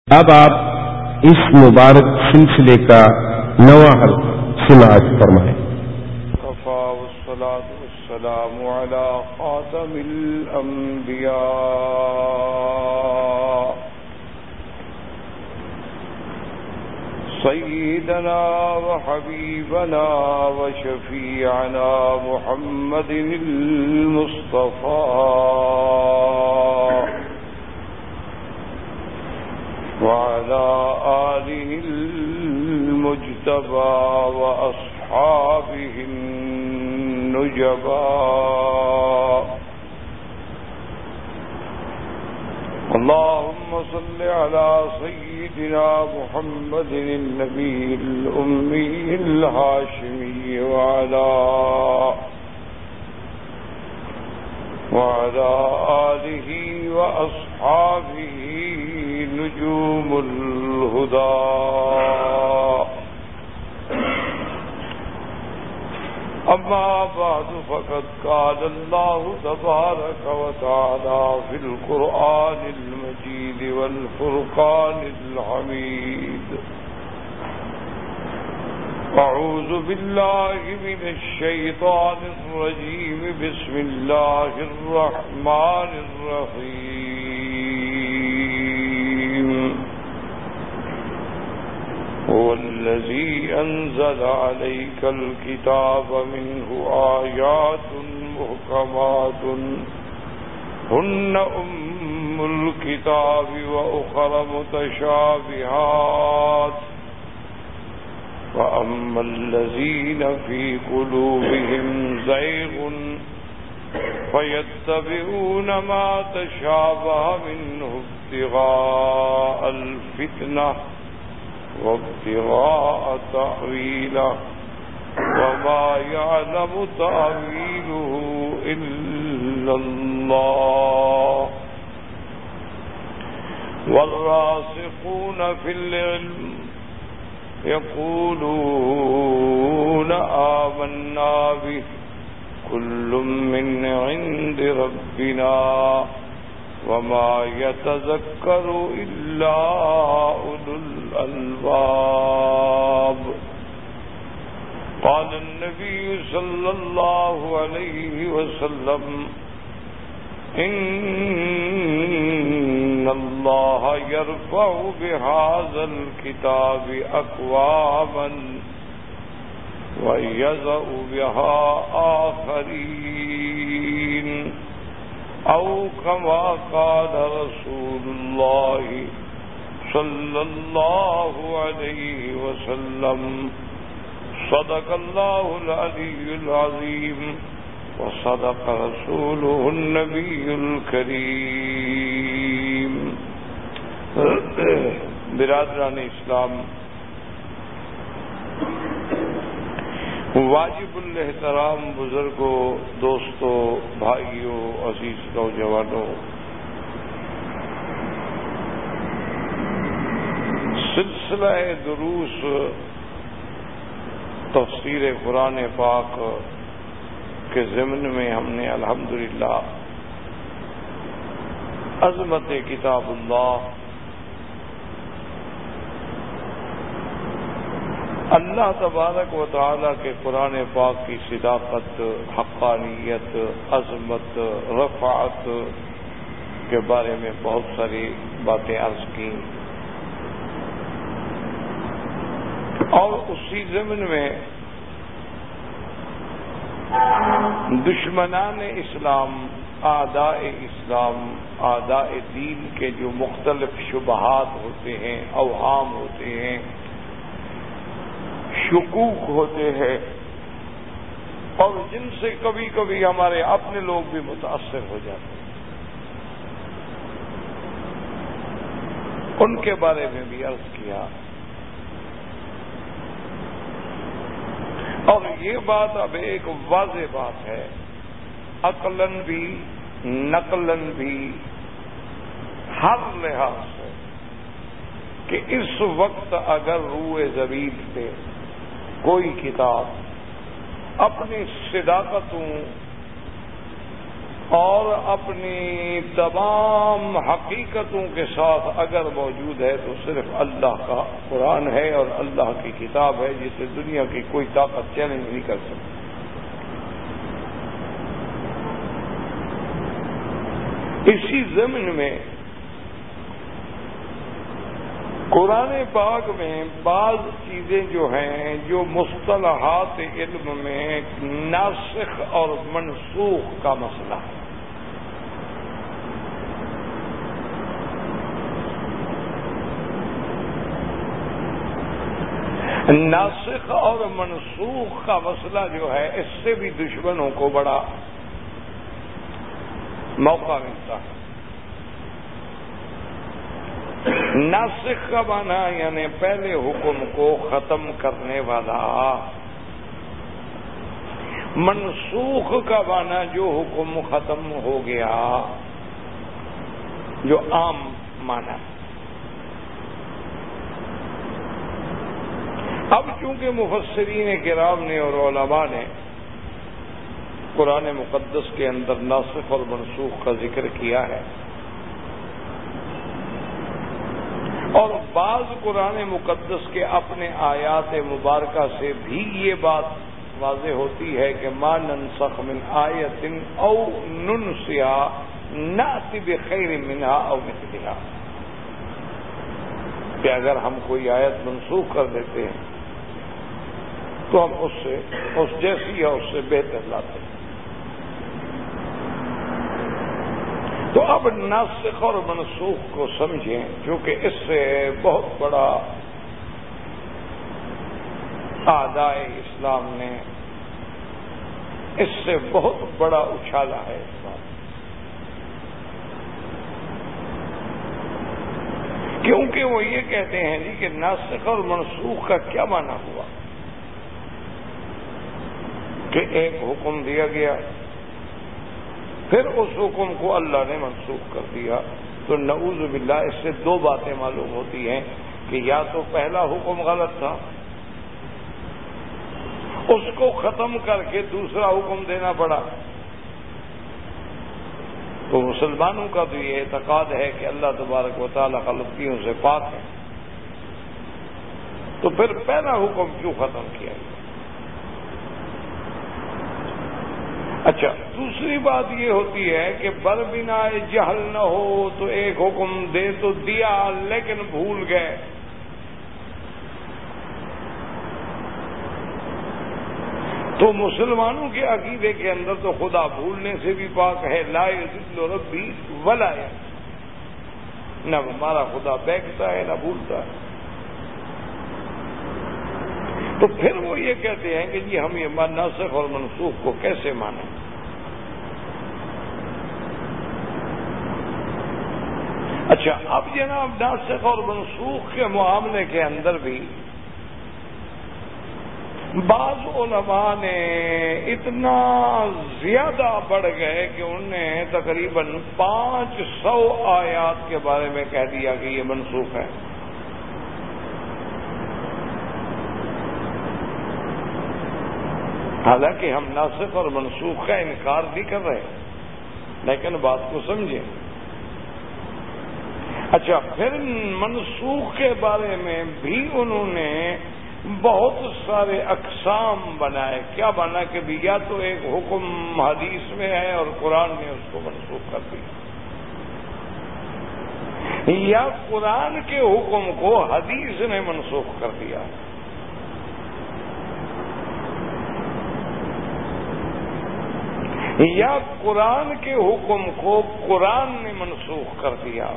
اب آپ اس مبارک سلسلے کا نواں حلقہ سماعت فرمائیں۔ وقفا والصلاة والسلام على خاتم الأنبياء سيدنا وحبيبنا وشفيعنا محمد المصطفى وعلى آله المجتبى وأصحابه النجبى اللهم صل على سيدنا محمد النبي الأمي الهاشمي وعلى آله وأصحابه نجوم الهدى أما بعد فقد قال الله تبارك وتعالى في القرآن المجيد والفرقان الحميد أعوذ بالله من الشيطان الرجيم بسم الله الرحمن الرحيم هو الذي أنزل عليك الكتاب منه آيات محكمات هن أم الكتاب وأخر متشابهات وأما الذين في قلوبهم زيغ فيتبعون ما تشابه منه ابتغاء الفتنة وابتغاء تأويله وما يعلم تأويله إلا الله والراسخون في العلم يقولون آمنا به كل من عند ربنا وما يتذكر إلا أولو الألباب قال النبي صلى الله عليه وسلم إن الله يرفع بهذا الكتاب أقواما ويضع بها آخرين أو كما قال رسول الله صلى الله عليه وسلم صدق الله العلي العظيم وصدق رسوله النبي الكريم برادران اسلام، واجب الاحترام بزرگوں، دوستوں، بھائیوں، عزیز نوجوانوں، سلسلہ دروس تفسیر قرآن پاک کے ضمن میں ہم نے الحمدللہ عظمت کتاب اللہ، اللہ تبارک و تعالی کے قرآن پاک کی صداقت، حقانیت، عظمت، رفعت کے بارے میں بہت ساری باتیں عرض کی، اور اسی ضمن میں دشمنان اسلام، اعداء اسلام، اعداء دین کے جو مختلف شبہات ہوتے ہیں، اوہام ہوتے ہیں، شکوک ہوتے ہیں، اور جن سے کبھی کبھی ہمارے اپنے لوگ بھی متاثر ہو جاتے ہیں، ان کے بارے میں بھی عرض کیا۔ اور یہ بات اب ایک واضح بات ہے، عقلاً بھی نقلاً بھی ہر لحاظ سے، کہ اس وقت اگر روئے زمین پہ کوئی کتاب اپنی صداقتوں اور اپنی تمام حقیقتوں کے ساتھ اگر موجود ہے تو صرف اللہ کا قرآن ہے اور اللہ کی کتاب ہے جسے دنیا کی کوئی طاقت چیلنج نہیں کر سکتی۔ اسی ضمن میں قرآن پاک میں بعض چیزیں جو ہیں جو مصطلحات علم میں ناسخ اور منسوخ کا مسئلہ ہے۔ ناسخ اور منسوخ کا مسئلہ جو ہے اس سے بھی دشمنوں کو بڑا موقع ملتا ہے۔ ناسخ کا معنی یعنی پہلے حکم کو ختم کرنے والا، منسوخ کا معنی جو حکم ختم ہو گیا، جو عام معنی۔ اب چونکہ مفسرین کرام نے اور علماء نے قرآن مقدس کے اندر ناسخ اور منسوخ کا ذکر کیا ہے، اور بعض قرآن مقدس کے اپنے آیات مبارکہ سے بھی یہ بات واضح ہوتی ہے کہ ما ننسخ من آیت او ننسها نأتی بخیر منها او مثلها، کہ اگر ہم کوئی آیت منسوخ کر دیتے ہیں تو ہم اس جیسی یا اس سے بہتر لاتے ہیں۔ تو اب ناسخ اور منسوخ کو سمجھیں، کیونکہ اس سے بہت بڑا اعدائے اسلام نے اس سے بہت بڑا اچھالا ہے اس بات، کیونکہ وہ یہ کہتے ہیں جی کہ ناسخ اور منسوخ کا کیا معنی ہوا کہ ایک حکم دیا گیا پھر اس حکم کو اللہ نے منسوخ کر دیا، تو نعوذ باللہ اس سے دو باتیں معلوم ہوتی ہیں کہ یا تو پہلا حکم غلط تھا، اس کو ختم کر کے دوسرا حکم دینا پڑا۔ تو مسلمانوں کا تو یہ اعتقاد ہے کہ اللہ تبارک و تعالی غلطیوں سے پاک ہے، تو پھر پہلا حکم کیوں ختم کیا گیا؟ اچھا، دوسری بات یہ ہوتی ہے کہ بربنا جہل نہ ہو تو ایک حکم دے تو دیا لیکن بھول گئے، تو مسلمانوں کے عقیدے کے اندر تو خدا بھولنے سے بھی پاک ہے، لا یضل ربی ولا ینسى، نہ ہمارا خدا بہکتا ہے نہ بھولتا ہے۔ تو پھر وہ یہ کہتے ہیں کہ جی ہم یہ ناسخ اور منسوخ کو کیسے مانیں؟ اچھا، اب جناب ناسخ اور منسوخ کے معاملے کے اندر بھی بعض علماء نے اتنا زیادہ بڑھ گئے کہ انہوں نے تقریباً 500 آیات کے بارے میں کہہ دیا کہ یہ منسوخ ہے۔ حالانکہ ہم ناسخ اور منسوخ کا انکار نہیں کر رہے، لیکن بات کو سمجھیں۔ اچھا، پھر منسوخ کے بارے میں بھی انہوں نے بہت سارے اقسام بنائے۔ کیا بنا کہ بھی یا تو ایک حکم حدیث میں ہے اور قرآن نے اس کو منسوخ کر دیا، یا قرآن کے حکم کو حدیث نے منسوخ کر دیا، یا قرآن کے حکم کو قرآن نے منسوخ کر دیا،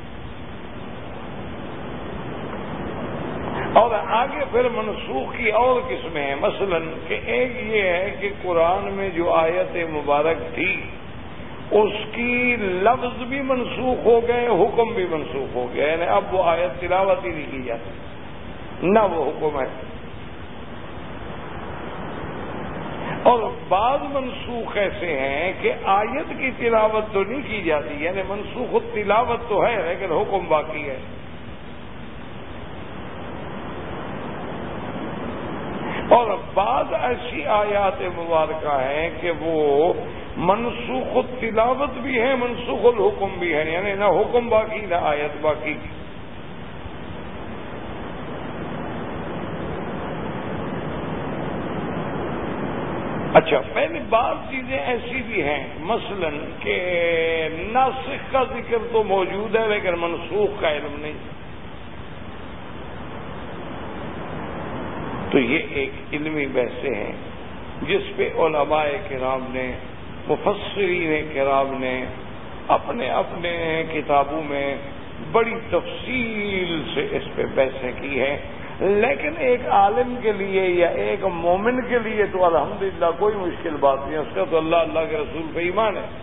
اور آگے پھر منسوخ کی اور قسمیں ہیں۔ مثلا کہ ایک یہ ہے کہ قرآن میں جو آیت مبارک تھی اس کی لفظ بھی منسوخ ہو گئے، حکم بھی منسوخ ہو گیا، یعنی اب وہ آیت تلاوت ہی نہیں کی جاتی، نہ وہ حکم ہے۔ اور بعض منسوخ ایسے ہیں کہ آیت کی تلاوت تو نہیں کی جاتی، یعنی منسوخ تلاوت تو ہے لیکن حکم باقی ہے۔ اور بعض ایسی آیات مبارکہ ہیں کہ وہ منسوخ التلاوت بھی ہیں، منسوخ الحکم بھی ہیں، یعنی نہ حکم باقی نہ آیت باقی۔ اچھا، پہلے بعض چیزیں ایسی بھی ہیں، مثلا کہ ناسخ کا ذکر تو موجود ہے لیکن منسوخ کا علم نہیں، تو یہ ایک علمی بحثیں ہیں جس پہ علماء کرام نے، مفسرین کرام نے اپنے اپنے کتابوں میں بڑی تفصیل سے اس پہ بحثیں کی ہیں، لیکن ایک عالم کے لیے یا ایک مومن کے لیے تو الحمدللہ کوئی مشکل بات نہیں ہے، اس کا تو اللہ کے رسول پہ ایمان ہے۔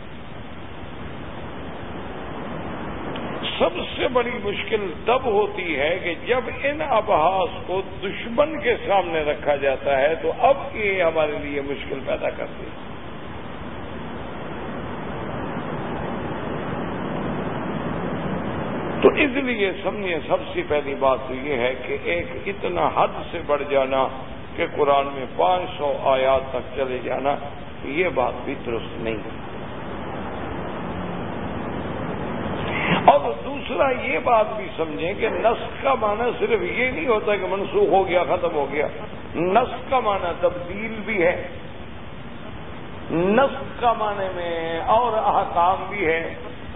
سب سے بڑی مشکل تب ہوتی ہے کہ جب ان ابحاث کو دشمن کے سامنے رکھا جاتا ہے تو اب یہ ہمارے لیے مشکل پیدا کرتی ہے۔ تو اس لیے سمجھیں، سب سے پہلی بات تو یہ ہے کہ ایک اتنا حد سے بڑھ جانا کہ قرآن میں 500 آیات تک چلے جانا، یہ بات بھی درست نہیں ہے۔ اور دوسرا یہ بات بھی سمجھیں کہ نسخ کا معنی صرف یہ نہیں ہوتا کہ منسوخ ہو گیا، ختم ہو گیا، نسخ کا معنی تبدیل بھی ہے، نسخ کا معنی میں اور احکام بھی ہے۔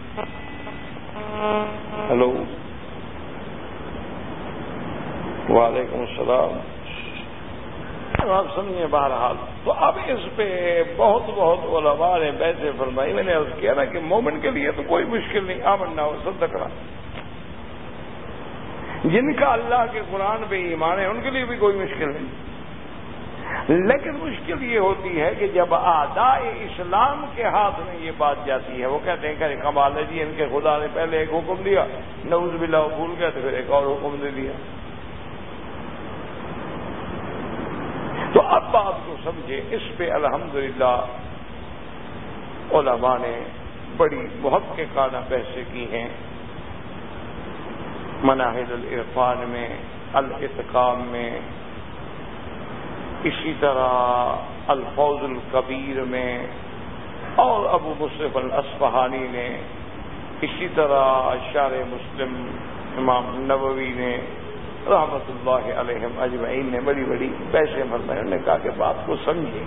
ہلو، وعلیکم السلام، آپ سمجھیں بہرحال۔ تو اب اس پہ بہت علماء نے بحثیں فرمائی۔ میں نے عرض کیا نا کہ مومن کے لیے تو کوئی مشکل نہیں، آمنا و صدقنا، جن کا اللہ کے قرآن پہ ایمان ہے ان کے لیے بھی کوئی مشکل نہیں، لیکن مشکل یہ ہوتی ہے کہ جب اعداء اسلام کے ہاتھ میں یہ بات جاتی ہے، وہ کہتے ہیں کہ کمال ہے جی، ان کے خدا نے پہلے ایک حکم دیا، نعوذ باللہ وہ بھول گئے تو پھر ایک اور حکم دے دیا۔ تو اب بات کو سمجھے، اس پہ الحمدللہ علماء نے بڑی محققانہ بحثیں کی ہیں، مناہج العرفان میں، الاتقان میں، اسی طرح الفوز الکبیر میں، اور ابو مصرف الاصفہانی نے، اسی طرح شارح مسلم امام نووی نے رحمت اللہ علیہم اجمعین نے بڑی بحثیں فرمائی۔ انہوں نے کہا کہ بات کو سمجھے،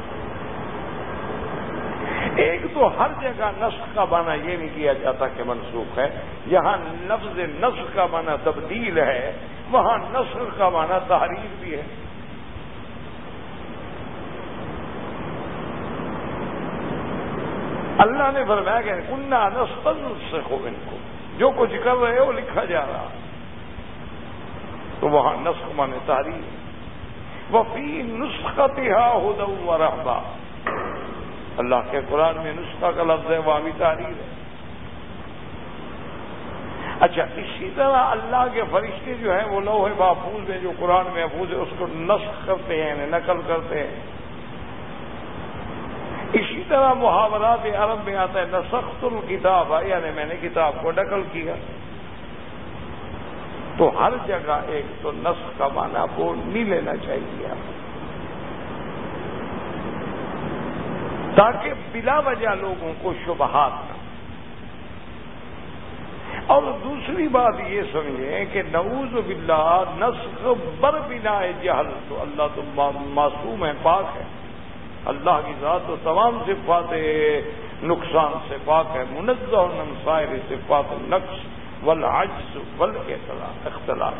ایک تو ہر جگہ نسخ کا معنی یہ نہیں کیا جاتا کہ منسوخ ہے، جہاں لفظ نسخ کا معنی تبدیل ہے وہاں نسخ کا معنی تحریف بھی ہے۔ اللہ نے فرمایا کہ کنا نستنسخ منکم، جو کچھ کر رہے ہو لکھا جا رہا، تو وہاں نسخ مانے تحریف۔ وفی نسختھا ھدی ورحمہ، اللہ کے قرآن میں نسخہ کا لفظ ہے، وہاں بھی تحریر ہے۔ اچھا، اسی طرح اللہ کے فرشتے جو ہیں وہ لوح محفوظ میں جو قرآن محفوظ ہے اس کو نسخ کرتے ہیں، یعنی نقل کرتے ہیں۔ اسی طرح محاورات عرب میں آتا ہے نسخت الکتاب، یعنی میں نے کتاب کو نقل کیا۔ تو ہر جگہ ایک تو نسخ کا معنی وہ نہیں لینا چاہیے آپ، تاکہ بلا وجہ لوگوں کو شبہات نہ۔ اور دوسری بات یہ سمجھیں کہ نعوذ باللہ نسخ بر بنا جہل، تو اللہ تو معصوم ہے، پاک ہے، اللہ کی ذات تو تمام صفات نقصان سے پاک ہے، منزہ عن سائر صفات النقص والعجز والاختلاف۔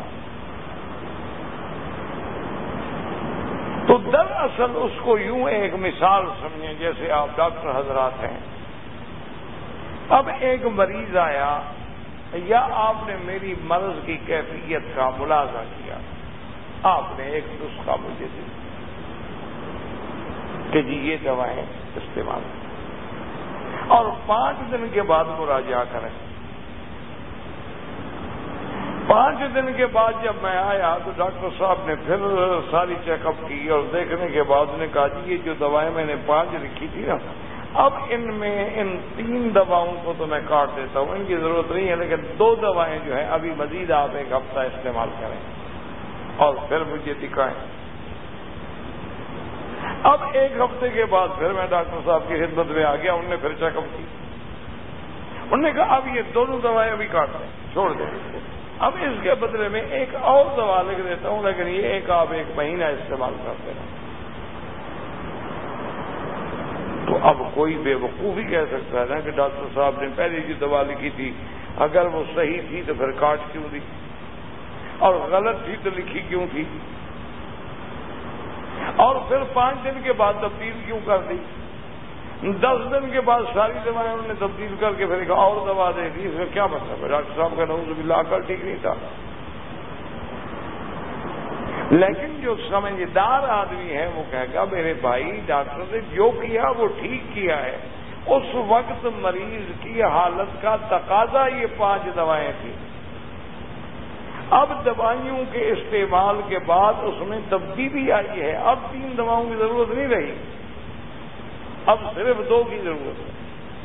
تو دراصل اس کو یوں ایک مثال سمجھیں، جیسے آپ ڈاکٹر حضرات ہیں، اب ایک مریض آیا یا آپ نے میری مرض کی کیفیت کا ملاحظہ کیا، آپ نے ایک نسخہ مجھے دی کہ جی یہ دوائیں استعمال کریں، اور 5 دن کے بعد مراجعہ کریں۔ 5 دن کے بعد جب میں آیا تو ڈاکٹر صاحب نے پھر ساری چیک اپ کی اور دیکھنے کے بعد نے کہا جی یہ جو دوائیں میں نے 5 لکھی تھی نا، اب ان میں ان 3 دواؤں کو تو میں کاٹ دیتا ہوں، ان کی ضرورت نہیں ہے، لیکن 2 دوائیں جو ہیں ابھی مزید آپ 1 ہفتہ استعمال کریں اور پھر مجھے دکھائیں۔ اب ایک ہفتے کے بعد پھر میں ڈاکٹر صاحب کی خدمت میں آ گیا. انہوں نے پھر چیک اپ کی. انہوں نے کہا اب یہ دونوں دوائیں ابھی کاٹ دیں, چھوڑ دیں. اب اس کے بدلے میں ایک اور دوا لکھ دیتا ہوں, لیکن یہ آپ 1 مہینہ استعمال کرتے رہیں. تو اب کوئی بے وقوف ہی کہہ سکتا ہے نا کہ ڈاکٹر صاحب نے پہلے جو دوا لکھی تھی اگر وہ صحیح تھی تو پھر کاٹ کیوں دی, اور غلط تھی تو لکھی کیوں تھی, اور پھر 5 دن کے بعد تبدیل کیوں کر دی. 10 دن کے بعد ساری دوائیں انہوں نے تبدیل کر کے پھر ایک اور دوا دے دی. اس کا کیا مطلب ہے؟ ڈاکٹر صاحب کا نعوذ باللہ عقل ٹھیک نہیں تھا. لیکن جو سمجھدار آدمی ہے وہ کہے گا میرے بھائی ڈاکٹر نے جو کیا وہ ٹھیک کیا ہے. اس وقت مریض کی حالت کا تقاضا یہ 5 دوائیں تھیں. اب دوائیوں کے استعمال کے بعد اس میں تبدیلی آئی ہے. اب 3 دواؤں کی ضرورت نہیں رہی, اب صرف 2 کی ضرورت ہے.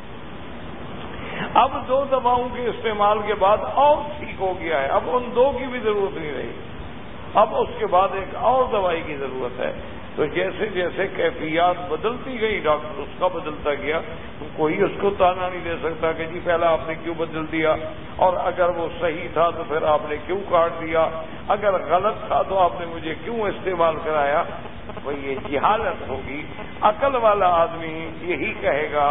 اب 2 دواؤں کے استعمال کے بعد اور ٹھیک ہو گیا ہے. اب ان 2 کی بھی ضرورت نہیں رہی, اب اس کے بعد ایک اور دوائی کی ضرورت ہے. تو جیسے جیسے کیفیات بدلتی گئی ڈاکٹر اس کا بدلتا گیا. کوئی اس کو تانا نہیں دے سکتا کہ جی پہلا آپ نے کیوں بدل دیا, اور اگر وہ صحیح تھا تو پھر آپ نے کیوں کاٹ دیا, اگر غلط تھا تو آپ نے مجھے کیوں استعمال کرایا. وہ یہ جہالت ہوگی. عقل والا آدمی یہی کہے گا.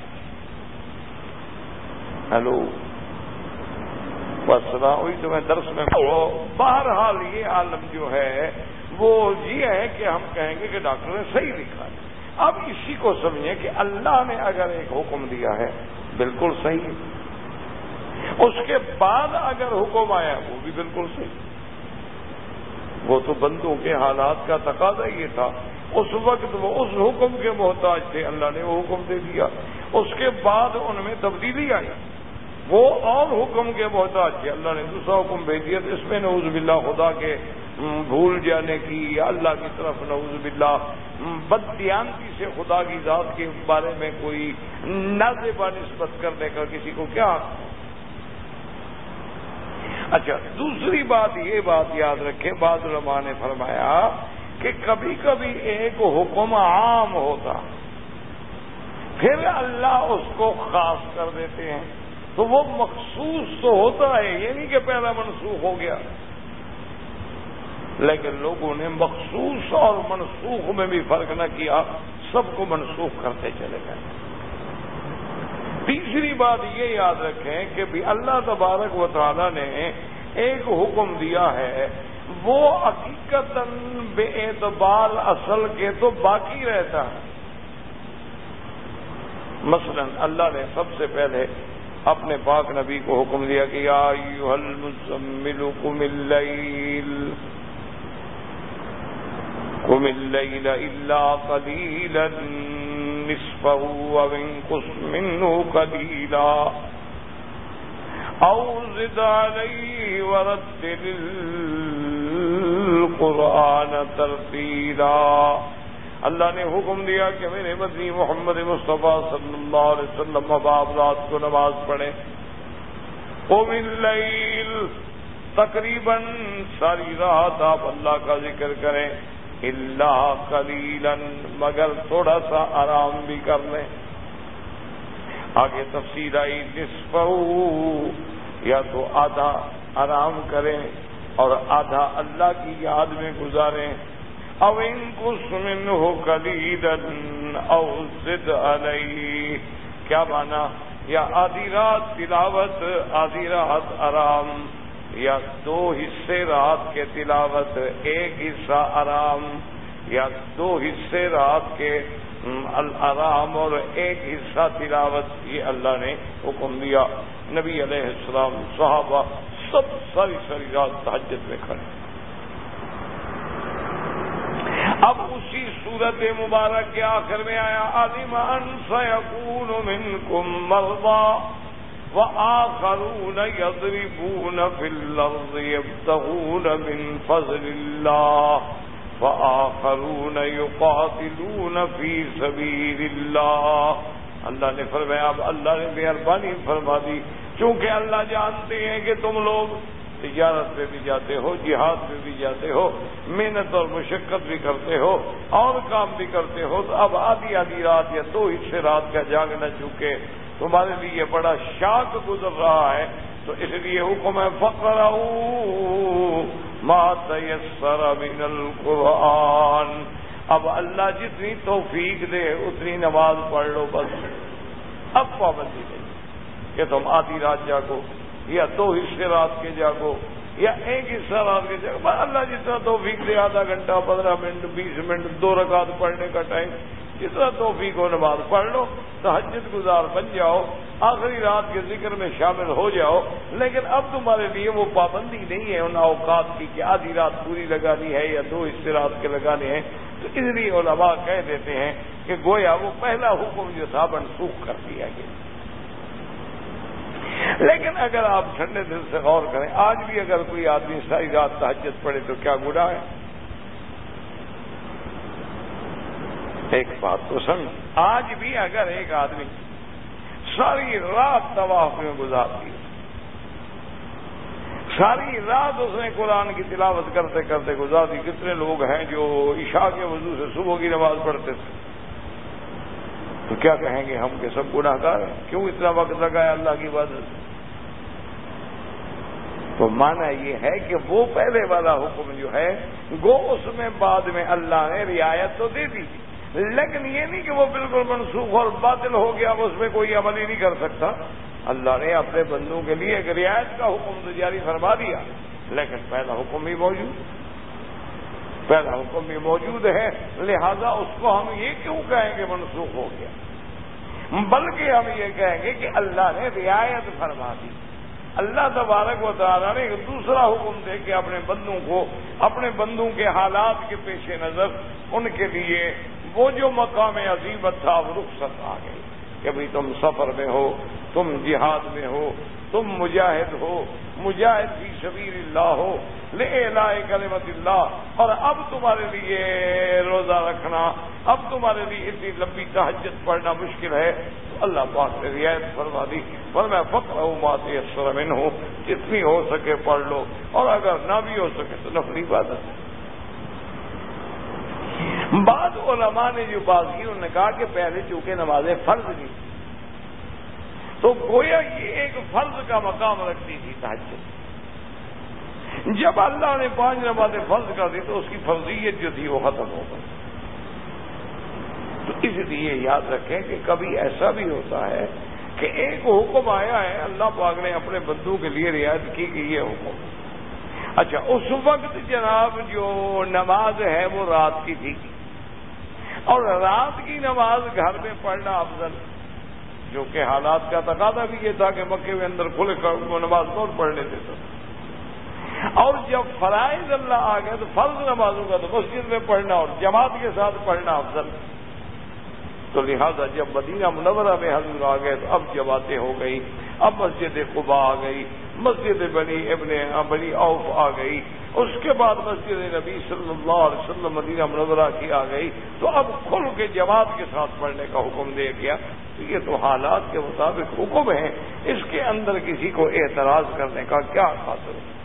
ہیلو بس ہوئی تو میں درس میں. بہرحال یہ عالم جو ہے وہ یہ ہے کہ ہم کہیں گے کہ ڈاکٹر نے صحیح لکھا ہے. اب اسی کو سمجھیں کہ اللہ نے اگر ایک حکم دیا ہے بالکل صحیح ہے, اس کے بعد اگر حکم آیا وہ بھی بالکل صحیح. وہ تو بندوں کے حالات کا تقاضا یہ تھا. اس وقت وہ اس حکم کے محتاج تھے, اللہ نے وہ حکم دے دیا. اس کے بعد ان میں تبدیلی آئی, وہ اور حکم کے محتاج تھے, اللہ نے دوسرا حکم بھیج دیا. تو اس میں نعوذ باللہ خدا کے بھول جانے کی یا اللہ کی طرف نعوذ باللہ بددیانتی سے خدا کی ذات کے بارے میں کوئی نازیبا نسبت کرنے کا کسی کو کیا حق ہے. اچھا دوسری بات یہ بات یاد رکھیں, بعض علماء نے فرمایا کہ کبھی کبھی ایک حکم عام ہوتا پھر اللہ اس کو خاص کر دیتے ہیں, تو وہ مخصوص تو ہوتا ہے, یہ نہیں کہ پہلا منسوخ ہو گیا. لیکن لوگوں نے مخصوص اور منسوخ میں بھی فرق نہ کیا, سب کو منسوخ کرتے چلے گئے. تیسری بات یہ یاد رکھیں کہ بھی اللہ تبارک و تعالی نے ایک حکم دیا ہے, وہ حقیقتاً بے اعتبار اصل کے تو باقی رہتا ہے. مثلا اللہ نے سب سے پہلے اپنے پاک نبی کو حکم دیا کہ یا ایھا المزمل قم الليل الا قليلا نصفه او انقص منه قليلا او زد عليه ورتل القرآن ترتیلا. اللہ نے حکم دیا کہ میرے مدنی محمد مصطفیٰ صلی اللہ علیہ وسلم اب آپ رات کو نماز پڑھیں. قم اللیل, تقریباً ساری رات آپ اللہ کا ذکر کریں. الا قلیلا, مگر تھوڑا سا آرام بھی کر لیں. آگے تفصیل آئی, نصفہ, یا تو آدھا آرام کریں اور آدھا اللہ کی یاد میں گزاریں. او انقص منہ قلیلا او زد علیہ, کیا مانا؟ یا آدھی رات تلاوت, آدھی رات آرام, یا 2 حصے رات کے تلاوت, 1 حصہ آرام, یا 2 حصے رات کے الآرام اور 1 حصہ تلاوت. یہ اللہ نے حکم دیا. نبی علیہ السلام صحابہ سب ساری رات تہجد میں کھڑے. اب اسی صورت مبارک کے آخر میں آیا علم ان سیکون منکم مرضی وآخرون یضربون فی الارض یبتغون من فضل اللہ وآخرون یقاتلون فی سبیل اللہ. اللہ نے فرمایا, اب اللہ نے مہربانی فرما دی, چونکہ اللہ جانتے ہیں کہ تم لوگ تجارت پہ بھی جاتے ہو، جہاد پہ بھی جاتے ہو، محنت اور مشقت بھی کرتے ہو اور کام بھی کرتے ہو، تو اب آدھی رات یا 2 حصے رات کا جاگنا چونکہ تمہارے لیے بڑا شاق گزر رہا ہے، تو اس لیے حکم ہے فقرؤوا ما تیسر من القرآن۔ اب اللہ جتنی توفیق دے اتنی نماز پڑھ لو بس، اب پابندی نہیں کہ تم آدھی رات جاگو یا 2 حصے رات کے جاگو یا 1 حصہ رات کے جاگو، بس اللہ جتنا توفیق دے، آدھا گھنٹہ 15 منٹ 20 منٹ 2 رکعت پڑھنے کا ٹائم، جتنا توفیق ہو نماز پڑھ لو، تہجد گزار بن جاؤ، آخری رات کے ذکر میں شامل ہو جاؤ۔ لیکن اب تمہارے لیے وہ پابندی نہیں ہے ان اوقات کی کہ آدھی رات پوری لگانی ہے یا 2 حصے رات کے لگانے ہیں، تو اس لیے علماء کہہ دیتے ہیں کہ گویا وہ پہلا حکم جو تھا منسوخ کر دیا گیا۔ لیکن اگر آپ ٹھنڈے دل سے غور کریں، آج بھی اگر کوئی آدمی ساری رات تہجد پڑھے تو کیا گناہ ہے؟ ایک بات تو سمجھ، آج بھی اگر ایک آدمی ساری رات طواف میں گزار دی، ساری رات اس نے قرآن کی تلاوت کرتے کرتے گزار دی، کتنے لوگ ہیں جو عشاء کے وضو سے صبح کی نماز پڑھتے تھے، تو کیا کہیں گے ہم کہ سب گناہ گار ہیں، کیوں اتنا وقت لگایا اللہ کی عبادت؟ تو مانا یہ ہے کہ وہ پہلے والا حکم جو ہے گو اس میں بعد میں اللہ نے رعایت تو دے دی، لیکن یہ نہیں کہ وہ بالکل منسوخ اور باطل ہو گیا، اب اس میں کوئی عمل ہی نہیں کر سکتا۔ اللہ نے اپنے بندوں کے لیے ایک رعایت کا حکم تو جاری فرما دیا، لیکن پہلا حکم بھی موجود ہے، لہذا اس کو ہم یہ کیوں کہیں کہ منسوخ ہو گیا، بلکہ ہم یہ کہیں گے کہ اللہ نے رعایت فرما دی۔ اللہ تبارک و تعالیٰ نے ایک دوسرا حکم دے کے اپنے بندوں کو، اپنے بندوں کے حالات کے پیش نظر ان کے لیے وہ جو مقام عظیمت تھا وہ رخصت آ گئی کہ بھئی تم سفر میں ہو، تم جہاد میں ہو، تم مجاہد ہو، مجاہد فی سبیل اللہ ہو، لإعلاء کلمت اللہ، اور اب تمہارے لیے روزہ رکھنا، اب تمہارے لیے اتنی لمبی تہجد پڑھنا مشکل ہے، تو اللہ پاک نے رعایت فرما دی، فرمایا فقرؤوا ما تیسر منہ، جتنی ہو سکے پڑھ لو، اور اگر نہ بھی ہو سکے تو نفلی عبادت۔ بعض علماء نے جو بات کی انہوں نے کہا کہ پہلے چونکہ نمازیں فرض نہیں تو گویا یہ ایک فرض کا مقام رکھتی تھی تہجد، جب اللہ نے 5 نمازیں فرض کر دی تو اس کی فرضیت جو تھی وہ ختم ہو گئی۔ تو اس لیے یاد رکھیں کہ کبھی ایسا بھی ہوتا ہے کہ ایک حکم آیا ہے، اللہ پاک نے اپنے بندوں کے لیے رعایت کی کہ یہ حکم، اچھا اس وقت جناب جو نماز ہے وہ رات کی تھی، اور رات کی نماز گھر میں پڑھنا افضل، جو کہ حالات کا تقاضا بھی یہ تھا کہ مکے میں اندر کھلے وہ نماز کون پڑھ لیتے تھے، اور جب فرائض اللہ آ گئے تو فرض نمازوں کا تو مسجد میں پڑھنا اور جماعت کے ساتھ پڑھنا افضل، تو لہذا جب مدینہ منورہ میں حضور آ گئے تو اب جماعتیں ہو گئی، اب مسجد قباء آ گئی، مسجد بنی عوف آ گئی، اس کے بعد مسجد نبی صلی اللہ علیہ وسلم مدینہ منورہ کی آ گئی، تو اب کھل کے جماعت کے ساتھ پڑھنے کا حکم دے گیا۔ تو یہ تو حالات کے مطابق حکم ہے، اس کے اندر کسی کو اعتراض کرنے کا کیا خاطر ہے؟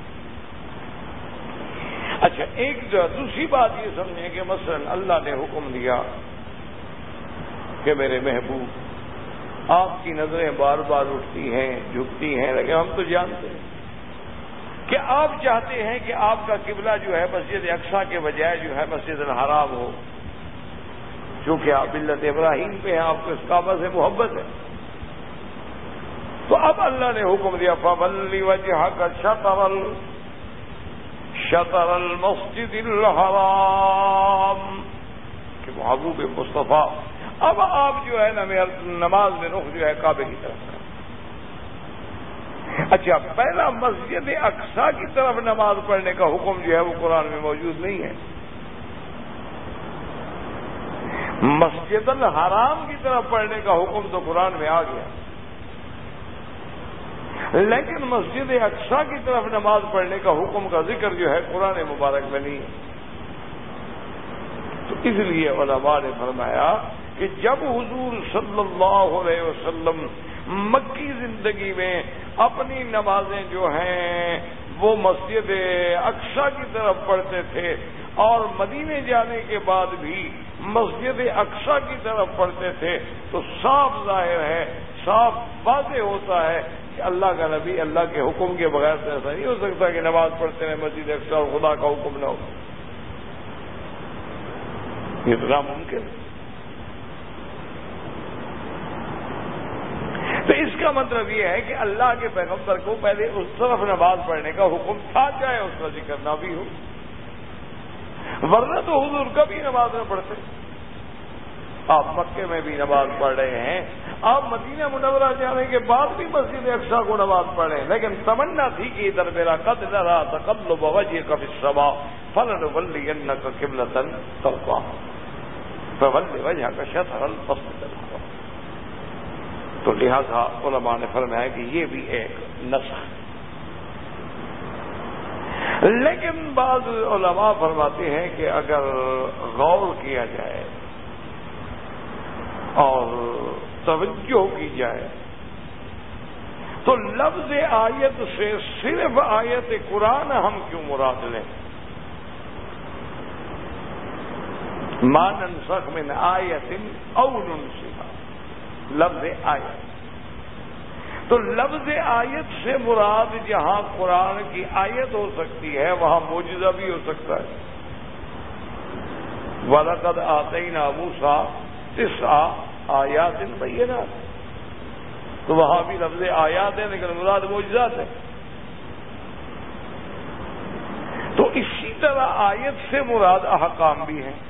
اچھا ایک دوسری بات یہ سمجھیں کہ مثلا اللہ نے حکم دیا کہ میرے محبوب آپ کی نظریں بار بار اٹھتی ہیں جھکتی ہیں، لیکن ہم تو جانتے ہیں کہ آپ چاہتے ہیں کہ آپ کا قبلہ جو ہے مسجد اقصیٰ کے بجائے جو ہے مسجد الحرام ہو، چونکہ آپ ملت ابراہیم پہ ہیں، آپ کو اس کعبہ سے محبت ہے۔ تو اب اللہ نے حکم دیا فَوَلِّ وَجْهَكَ شطر المسجد الحرام، کہ محبوب مصطفیٰ اب آپ جو ہے نماز میں رخ جو ہے کعبے کی طرف کریں۔ اچھا پہلا مسجد اقصیٰ کی طرف نماز پڑھنے کا حکم جو ہے وہ قرآن میں موجود نہیں ہے، مسجد الحرام کی طرف پڑھنے کا حکم تو قرآن میں آ گیا، لیکن مسجد اقصیٰ کی طرف نماز پڑھنے کا حکم کا ذکر جو ہے قرآن مبارک میں نہیں ہے۔ تو اس لیے علماء نے فرمایا کہ جب حضور صلی اللہ علیہ وسلم مکی زندگی میں اپنی نمازیں جو ہیں وہ مسجد اقصی کی طرف پڑھتے تھے، اور مدینے جانے کے بعد بھی مسجد اقصی کی طرف پڑھتے تھے، تو صاف ظاہر ہے، صاف واضح ہوتا ہے کہ اللہ کا نبی اللہ کے حکم کے بغیر تو ایسا نہیں ہو سکتا کہ نماز پڑھتے ہیں مسجد اقصی اور خدا کا حکم نہ ہو، یہ تو ناممکن ہے۔ تو اس کا مطلب یہ ہے کہ اللہ کے پیغمبر کو پہلے اس طرف نماز پڑھنے کا حکم تھا، چاہے اس کا ذکر نہ بھی ہو، ورنہ تو حضور کبھی نماز نہ پڑھتے۔ آپ مکے میں بھی نماز پڑھ رہے ہیں، آپ مدینہ منورہ جانے کے بعد بھی مسجد اقصی کو نماز پڑھے، لیکن تمنا تھی کہ ادھر میرا قد نرى تقلب وجهك في السماء فلنولينك قبلة ترضاها فول وجهك شطر المسجد الحرام۔ تو لہذا علماء نے فرمایا کہ یہ بھی ایک نسخ، لیکن بعض علماء فرماتے ہیں کہ اگر غور کیا جائے اور توجہ کی جائے تو لفظ آیت سے صرف آیت قرآن ہم کیوں مراد لیں؟ ما ننسخ من آیت او ننسخها، لفظ آیت، تو لفظ آیت سے مراد جہاں قرآن کی آیت ہو سکتی ہے وہاں معجزہ بھی ہو سکتا ہے۔ وَلَقَدْ آتَيْنَا مُوسَىٰ 9 آیات بینات، تو وہاں بھی لفظ آیات ہے لیکن مراد معجزات ہے۔ تو اسی طرح آیت سے مراد احکام بھی ہیں۔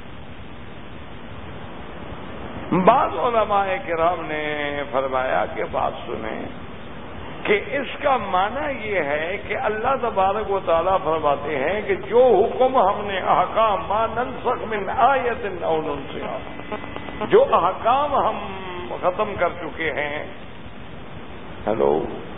بعض علماء کرام نے فرمایا کہ بات سنیں کہ اس کا معنی یہ ہے کہ اللہ تبارک و تعالیٰ فرماتے ہیں کہ جو حکم ہم نے احکام ما ننسخ من آیت او ننسخها، جو احکام ہم ختم کر چکے ہیں، ہیلو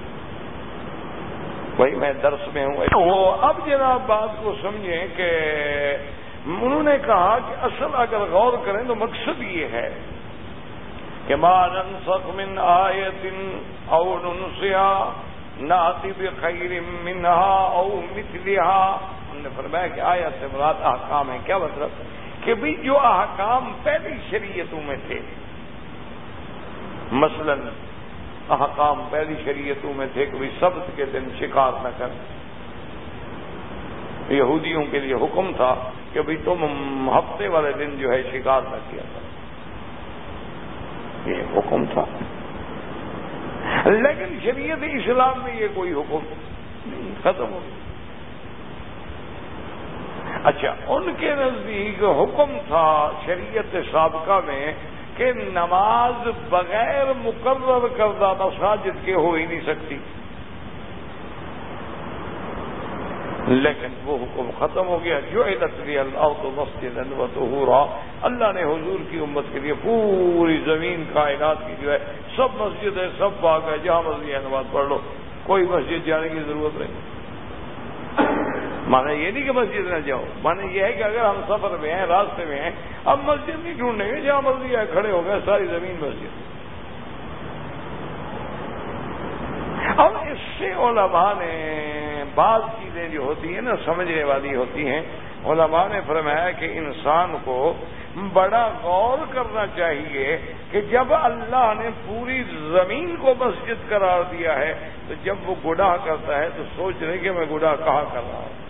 بھائی میں درس میں ہوں، وہ اب جناب بات کو سمجھیں کہ انہوں نے کہا کہ اصل اگر غور کریں تو مقصد یہ ہے کہ ما ننسخ من آیت او ننسخها نأتی بخیر منها او مثلها، ہم نے فرمایا کہ آیت سے مراد احکام ہے۔ کیا مطلب کہ بھی جو احکام پہلی شریعتوں میں تھے، مثلا احکام پہلی شریعتوں میں تھے کہ بھی سبت کے دن شکار نہ کریں، یہودیوں کے لیے حکم تھا کہ بھی تم ہفتے والے دن جو ہے شکار نہ کیا کرو، یہ حکم تھا، لیکن شریعت اسلام میں یہ کوئی حکم نہیں، ختم ہو گیا۔ اچھا، ان کے نزدیک حکم تھا شریعت سابقہ میں کہ نماز بغیر مقرر کردہ مساجد کے ہو ہی نہیں سکتی، لیکن وہ حکم ختم ہو گیا۔ جعلت لی الارض مسجدا وطہورا، اللہ نے حضور کی امت کے لیے پوری زمین کائنات کی جو ہے سب مسجد ہے، سب باغ ہے، جہاں مرضی ہے نماز پڑھ لو، کوئی مسجد جانے کی ضرورت نہیں۔ مانا یہ نہیں کہ مسجد نہ جاؤ، مانا یہ ہے کہ اگر ہم سفر میں ہیں، راستے میں ہیں، اب مسجد نہیں ڈھونڈیں گے، جہاں مرضی ہے کھڑے ہو گئے، ساری زمین مسجد۔ اب اس سے علماء نے بعض چیزیں جو ہوتی ہیں نا سمجھنے والی ہوتی ہیں، علماء نے فرمایا کہ انسان کو بڑا غور کرنا چاہیے کہ جب اللہ نے پوری زمین کو مسجد قرار دیا ہے تو جب وہ گناہ کرتا ہے تو سوچ رہے کہ میں گناہ کہاں کر رہا ہوں۔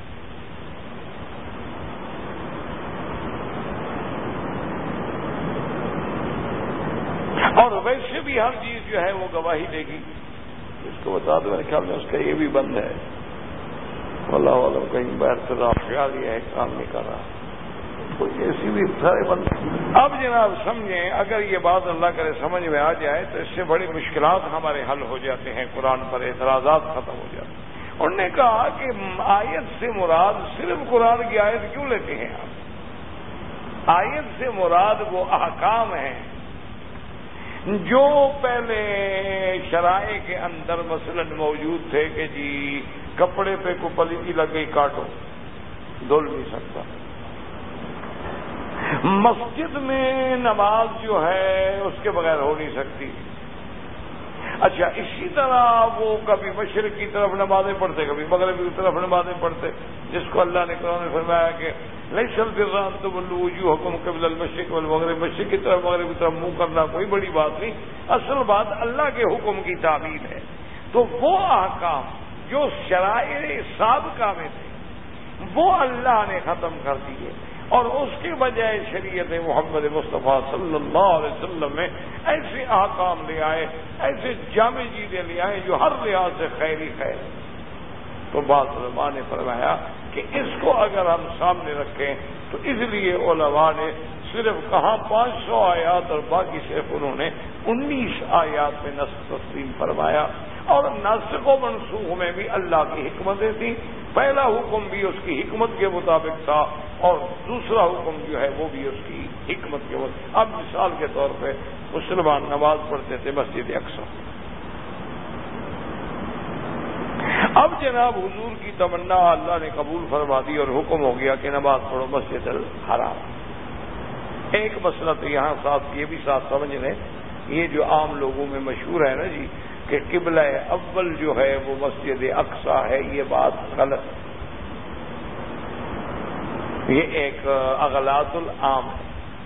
اور ویسے بھی ہر چیز جو ہے وہ گواہی دے گی، اس کو بتا دو، میرے خیال میں اس کا یہ بھی بند ہے، اللہ عالم کہیں باہر سے خیال یہ ہے کام نہیں کر رہا، کوئی ایسی بھی سارے بند۔ اب جناب سمجھیں، اگر یہ بات اللہ کرے سمجھ میں آ جائے تو اس سے بڑی مشکلات ہمارے حل ہو جاتے ہیں، قرآن پر اعتراضات ختم ہو جاتے ہیں۔ انہوں نے کہا کہ آیت سے مراد صرف قرآن کی آیت کیوں لیتے ہیں آپ؟ آیت سے مراد وہ احکام ہیں جو پہلے شرائع کے اندر مثلا موجود تھے کہ جی کپڑے پہ کو پلیتی لگ گئی کاٹو، دھل نہیں سکتا، مسجد میں نماز جو ہے اس کے بغیر ہو نہیں سکتی، اچھا، اسی طرح وہ کبھی مشرق کی طرف نمازیں پڑھتے، کبھی مغرب کی طرف نمازیں پڑھتے، جس کو اللہ نے قرآن میں فرمایا کہ لیس البر ان تولوا وجوہکم قبل المشرق والمغرب، مشرق کی طرف مغرب کی طرف منہ کرنا کوئی بڑی بات نہیں، اصل بات اللہ کے حکم کی تعمیل ہے۔ تو وہ احکام جو شرائع سابقہ میں تھے وہ اللہ نے ختم کر دیے، اور اس کے بجائے شریعت محمد مصطفیٰ صلی اللہ علیہ وسلم میں ایسے احکام لے آئے، ایسے جامع چیزیں لے آئے جو ہر لحاظ سے خیر ہی خیر۔ تو بعض علماء نے فرمایا کہ اس کو اگر ہم سامنے رکھیں تو اس لیے علماء نے صرف کہا 500 آیات اور باقی صرف انہوں نے 19 آیات میں نسخ تسلیم فرمایا، اور ناسخ و منسوخ میں بھی اللہ کی حکمتیں تھیں۔ پہلا حکم بھی اس کی حکمت کے مطابق تھا اور دوسرا حکم جو ہے وہ بھی اس کی حکمت کے مطابق۔ اب مثال کے طور پہ مسلمان نماز پڑھتے تھے مسجد اقصی، اب جناب حضور کی تمنا اللہ نے قبول فرما دی اور حکم ہو گیا کہ نماز پڑھو مسجد الحرام۔ ایک مسئلہ تو یہاں ساتھ یہ بھی ساتھ سمجھ لیں، یہ جو عام لوگوں میں مشہور ہے نا جی کہ قبلہ اول جو ہے وہ مسجد اقصی ہے، یہ بات غلط، یہ ایک اغلاط العام ہے۔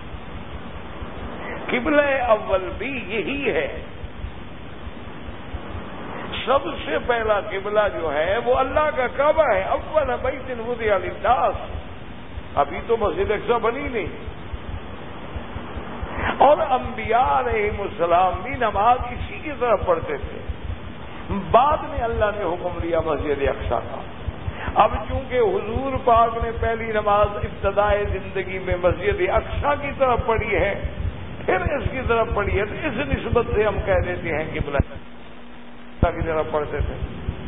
قبلہ اول بھی یہی ہے، سب سے پہلا قبلہ جو ہے وہ اللہ کا کعبہ ہے، اول بیت وضع للناس، ابھی تو مسجد اقصی بنی نہیں، اور انبیاء علیہم السلام بھی نماز اسی کی طرف پڑھتے تھے۔ بعد میں اللہ نے حکم لیا مسجد اقصی کا۔ اب چونکہ حضور پاک نے پہلی نماز ابتدائے زندگی میں مسجد اقصی کی طرف پڑھی ہے، پھر اس کی طرف پڑھی ہے، تو اس نسبت سے ہم کہہ دیتے ہیں قبلہ کی طرف پڑھتے تھے۔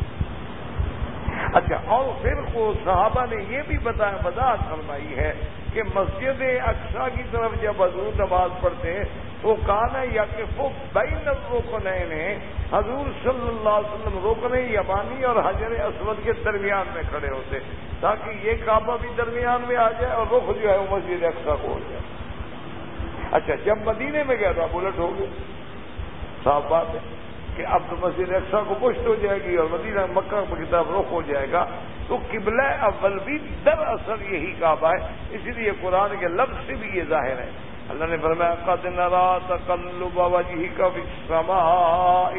اچھا، اور پھر وہ صحابہ نے یہ بھی وضاحت فرمائی ہے کہ مسجد اقصی کی طرف جب حضور نماز پڑھتے تو کانا یقف بین الرکنین، حضور صلی اللہ علیہ وسلم رکن یمانی اور حجر اسود کے درمیان میں کھڑے ہوتے تاکہ یہ کعبہ بھی درمیان میں آ جائے اور رخ جو ہے وہ مسجد اقصی کو ہو جائے۔ اچھا، جب مدینے میں گیا تو الٹ ہو گیا، صاف بات ہے کہ اب تو مسجد اقصی کو پشت ہو جائے گی اور مدینہ مکہ کی طرف رخ ہو جائے گا، تو قبلہ اول بھی دراصل یہی کعبہ ہے۔ اسی لیے قرآن کے لفظ سے بھی یہ ظاہر ہے، اللہ نے فرمایا قد نرى تقلب وجهك في السماء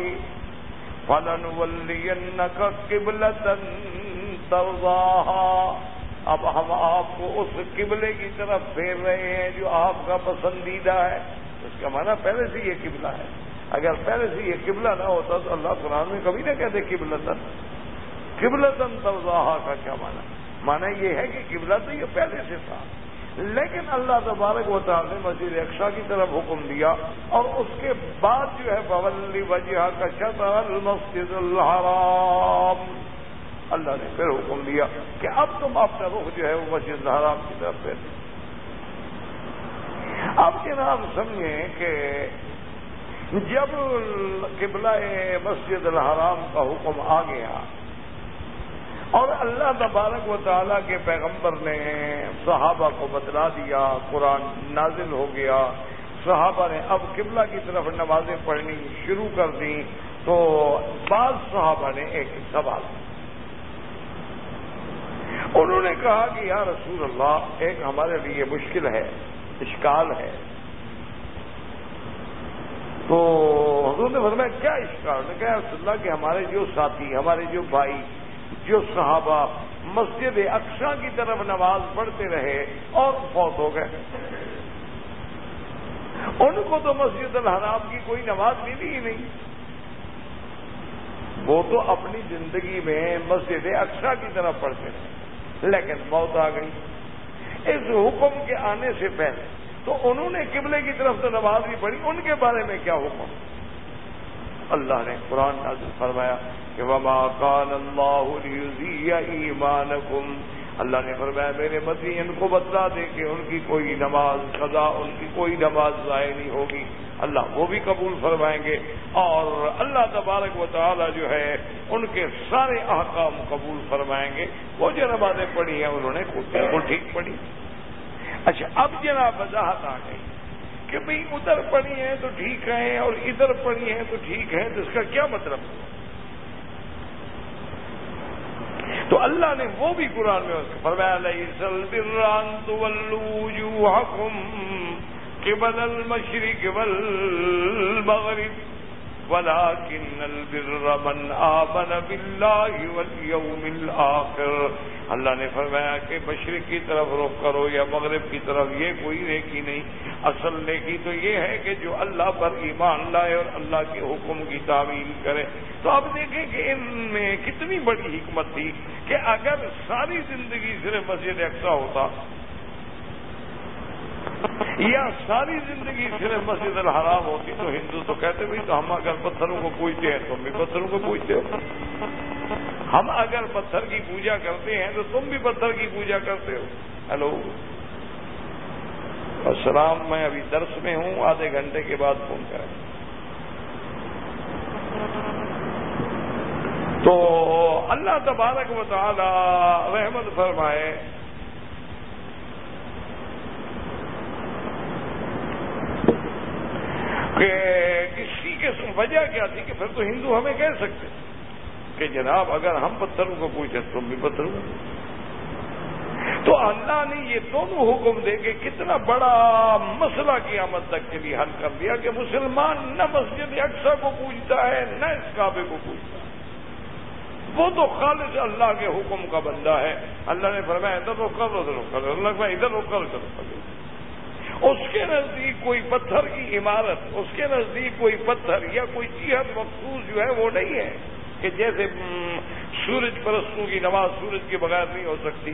فلنولينك قبلة ترضاها، اب ہم آپ کو اس قبلے کی طرف پھیر رہے ہیں جو آپ کا پسندیدہ ہے۔ اس کا معنی پہلے سے یہ قبلہ ہے، اگر پہلے سے یہ قبلہ نہ ہوتا تو اللہ قرآن میں کبھی نہ کہتے قبلتن۔ قبلتن ترضاها کا کیا معنی؟ معنی یہ ہے کہ قبلہ تو یہ پہلے سے تھا، لیکن اللہ تبارک و تعالی نے مسجد اقصی کی طرف حکم دیا، اور اس کے بعد جو ہے فولی وجہک شطر المسجد الحرام، اللہ نے پھر حکم دیا کہ اب تم اپنا رخ جو ہے وہ مسجد الحرام کی طرف پھیر۔ اب جناب سمجھیں کہ جب قبلہ مسجد الحرام کا حکم آ گیا اور اللہ تبارک و تعالیٰ کے پیغمبر نے صحابہ کو بتلا دیا، قرآن نازل ہو گیا، صحابہ نے اب قبلہ کی طرف نمازیں پڑھنی شروع کر دیں، تو بعض صحابہ نے ایک سوال، انہوں نے کہا کہ یا رسول اللہ ایک ہمارے لیے مشکل ہے، اشکال ہے۔ تو حضور نے فرمایا کیا اشکال؟ نے کہا رسول اللہ کہ ہمارے جو ساتھی، ہمارے جو بھائی، جو صحابہ مسجد اقصی کی طرف نماز پڑھتے رہے اور فوت ہو گئے، ان کو تو مسجد الحرام کی کوئی نماز ملی ہی نہیں، وہ تو اپنی زندگی میں مسجد اقصی کی طرف پڑھتے رہے، لیکن موت آ گئی اس حکم کے آنے سے پہلے، تو انہوں نے قبلے کی طرف تو نماز بھی پڑھی، ان کے بارے میں کیا حکم؟ اللہ نے قرآن نازل فرمایا کہ وما كان الله ليضيع ایمانکم، اللہ نے فرمایا میرے مدعی ان کو بتلا دے کہ ان کی کوئی نماز قضا، ان کی کوئی نماز ضائع نہیں ہوگی، اللہ وہ بھی قبول فرمائیں گے، اور اللہ تبارک و تعالی جو ہے ان کے سارے احکام قبول فرمائیں گے۔ وہ جو نمازیں پڑھی ہیں انہوں نے بالکل ٹھیک پڑھی۔ اچھا، اب جناب وضاحت آ گئی کہ بھئی ادھر پڑھی ہیں تو ٹھیک ہے اور ادھر پڑھی ہیں تو ٹھیک ہے، تو اس کا کیا مطلب؟ تو اللہ نے وہ بھی قرآن میں فرمایا لیس البر ان تولوا وجوہکم قبل المشرق والمغرب ولكن البر من آمن باللہ والیوم الآخر۔ اللہ نے فرمایا کہ مشرق کی طرف رخ کرو یا مغرب کی طرف، یہ کوئی نیکی نہیں، اصل نیکی تو یہ ہے کہ جو اللہ پر ایمان لائے اور اللہ کے حکم کی تعمیل کرے۔ تو اب دیکھیں کہ ان میں کتنی بڑی حکمت تھی کہ اگر ساری زندگی صرف مسجد اقصی ہوتا یا ساری زندگی صرف مسجد الحرام ہوتی تو ہندو تو کہتے بھی تو ہم اگر پتھروں کو پوجتے ہیں تم بھی پتھروں کو پوجتے ہو، ہم اگر پتھر کی پوجا کرتے ہیں تو تم بھی پتھر کی پوجا کرتے ہو۔ ہیلو السلام، میں ابھی درس میں ہوں، آدھے گھنٹے کے بعد فون کریں۔ تو اللہ تبارک و تعالی رحمت فرمائے کہ کسی کے وجہ کیا تھی کہ پھر تو ہندو ہمیں کہہ سکتے کہ جناب اگر ہم پتھروں کو پوچھیں تم بھی پتھروں کو۔ تو اللہ نے یہ دونوں حکم دے کے کتنا بڑا مسئلہ قیامت تک کے لیے حل کر دیا کہ مسلمان نہ مسجد اقصی کو پوجتا ہے نہ اس کعبے کو پوجتا ہے، وہ تو خالص اللہ کے حکم کا بندہ ہے۔ اللہ نے فرمایا ادھر رخ کر ادھر رخ کر، اللہ نے ادھر رخ کر ادھر رخ کر۔ اس کے نزدیک کوئی پتھر کی عمارت، اس کے نزدیک کوئی پتھر یا کوئی جہت مخصوص جو ہے وہ نہیں ہے کہ جیسے سورج پرستوں کی نماز سورج کے بغیر نہیں ہو سکتی،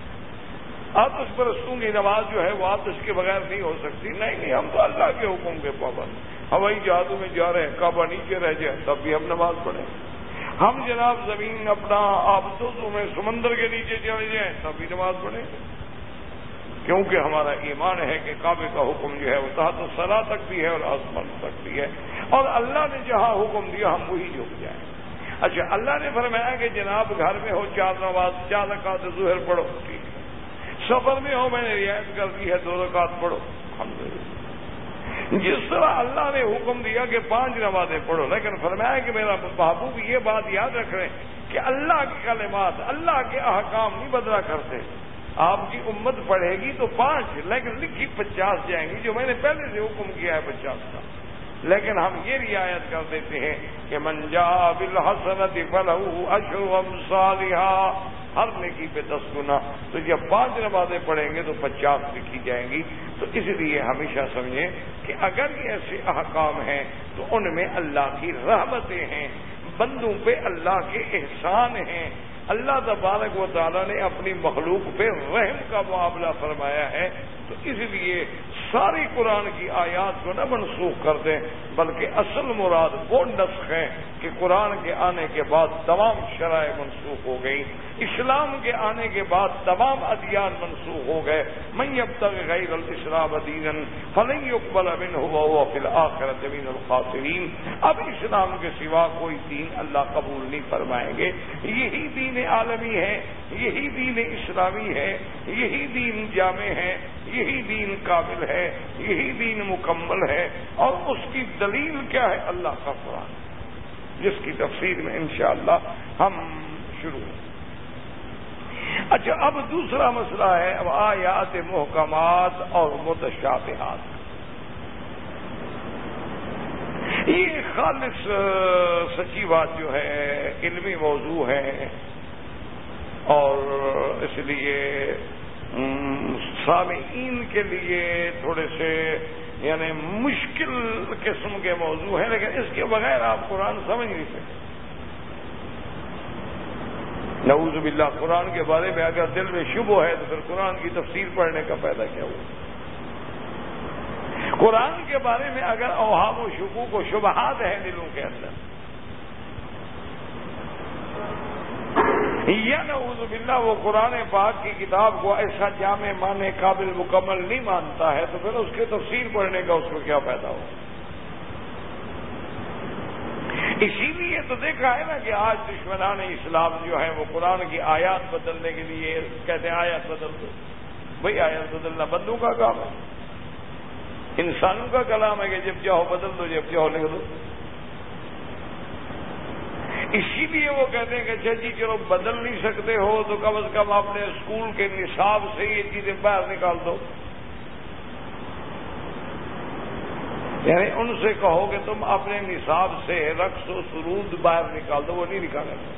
آتش پرستوں کی نماز جو ہے وہ آتش کے بغیر نہیں ہو سکتی۔ نہیں، ہم تو اللہ کے حکم کے پابند۔ ہوائی جہازوں میں جا رہے ہیں، کعبہ نیچے رہ جائے تب بھی ہم نماز پڑھیں، ہم جناب زمین اپنا آبدوزوں میں سمندر کے نیچے چلے جائیں تب بھی نماز پڑھیں، کیونکہ ہمارا ایمان ہے کہ کعبے کا حکم جو ہے وہ تحت الثری تک بھی ہے اور آسمان تک بھی ہے، اور اللہ نے جہاں حکم دیا ہم وہی جھک جائیں۔ اچھا، اللہ نے فرمایا کہ جناب گھر میں ہو 4 نماز 4 رکعت ظہر پڑھو، ٹھیک ہے، سفر میں ہو میں نے رعایت کر دی ہے 2 رکعت پڑھو، الحمدللہ۔ جس طرح اللہ نے حکم دیا کہ 5 نمازیں پڑھو، لیکن فرمایا کہ میرا محبوب یہ بات یاد رکھ رہے کہ اللہ کے کلمات، اللہ کے احکام نہیں بدلا کرتے۔ آپ کی امت پڑھے گی تو 5 لیکن لکھی 50 جائیں گی، جو میں نے پہلے سے حکم کیا ہے 50 کا، لیکن ہم یہ رعایت کر دیتے ہیں کہ من جاء بالحسنۃ فلہ عشر امثالھا، ہر نیکی پہ 10 گنا، تو جب 5 نمازیں پڑھیں گے تو 50 لکھی جائیں گی۔ تو اس لیے ہمیشہ سمجھیں کہ اگر یہ ایسے احکام ہیں تو ان میں اللہ کی رحمتیں ہیں، بندوں پہ اللہ کے احسان ہیں، اللہ تبارک و تعالیٰ نے اپنی مخلوق پہ رحم کا معاملہ فرمایا ہے۔ تو اس لیے ساری قرآن کی آیات کو نہ منسوخ کر دیں، بلکہ اصل مراد وہ نسخ ہے کہ قرآن کے آنے کے بعد تمام شرائع منسوخ ہو گئی، اسلام کے آنے کے بعد تمام ادیان منسوخ ہو گئے۔ من یبتغی غیر الاسلام دینا فلن یقبل منہ وہو فی الآخرۃ من الخاسرین۔ اب اسلام کے سوا کوئی دین اللہ قبول نہیں فرمائیں گے۔ یہی دین عالمی ہے، یہی دین اسلامی ہے، یہی دین جامع ہے، یہی دین کامل ہے، یہی دین مکمل ہے، اور اس کی دلیل کیا ہے؟ اللہ کا قرآن، جس کی تفسیر میں انشاءاللہ ہم شروع ہیں۔ اچھا، اب دوسرا مسئلہ ہے اب آیات محکمات اور متشابہات۔ یہ خالص سچی بات جو ہے علمی موضوع ہے، اور اس لیے سامعین کے لیے تھوڑے سے یعنی مشکل قسم کے موضوع ہیں، لیکن اس کے بغیر آپ قرآن سمجھ نہیں سکتے۔ نعوذ باللہ، قرآن کے بارے میں اگر دل میں شبہ ہے تو پھر قرآن کی تفسیر پڑھنے کا فائدہ کیا ہوا؟ قرآن کے بارے میں اگر اوہام و شکوک و شبہات ہیں دلوں کے اندر، یا نعوذ باللہ وہ قرآن پاک کی کتاب کو ایسا جامع معنی قابل مکمل نہیں مانتا ہے، تو پھر اس کے تفسیر پڑھنے کا اس کو کیا فائدہ ہو؟ اسی لیے تو دیکھا ہے نا کہ آج دشمنان اسلام جو ہیں وہ قرآن کی آیات بدلنے کے لیے کہتے ہیں آیات بدل دو۔ بھئی آیات بدلنا بندوں کا کام ہے، انسانوں کا کلام ہے کہ جب چاہو بدل دو، جب چاہو لکھ دو. اسی لیے وہ کہتے ہیں کہ اچھا جی چلو بدل نہیں سکتے ہو تو کم از کم اپنے اسکول کے نصاب سے یہ چیزیں باہر نکال دو. یعنی ان سے کہو کہ تم اپنے نصاب سے رقص و سرود باہر نکال دو، وہ نہیں نکالیں گے.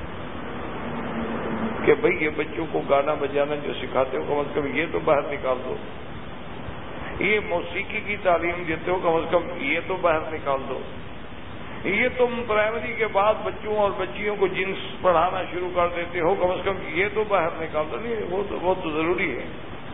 کہ بھئی یہ بچوں کو گانا بجانا جو سکھاتے ہو کم از کم یہ تو باہر نکال دو، یہ موسیقی کی تعلیم دیتے ہو کم از کم یہ تو باہر نکال دو، یہ تم پرائمری کے بعد بچوں اور بچیوں کو جنس پڑھانا شروع کر دیتے ہو کم از کم یہ تو باہر نکال دو. نہیں، وہ تو ضروری ہے.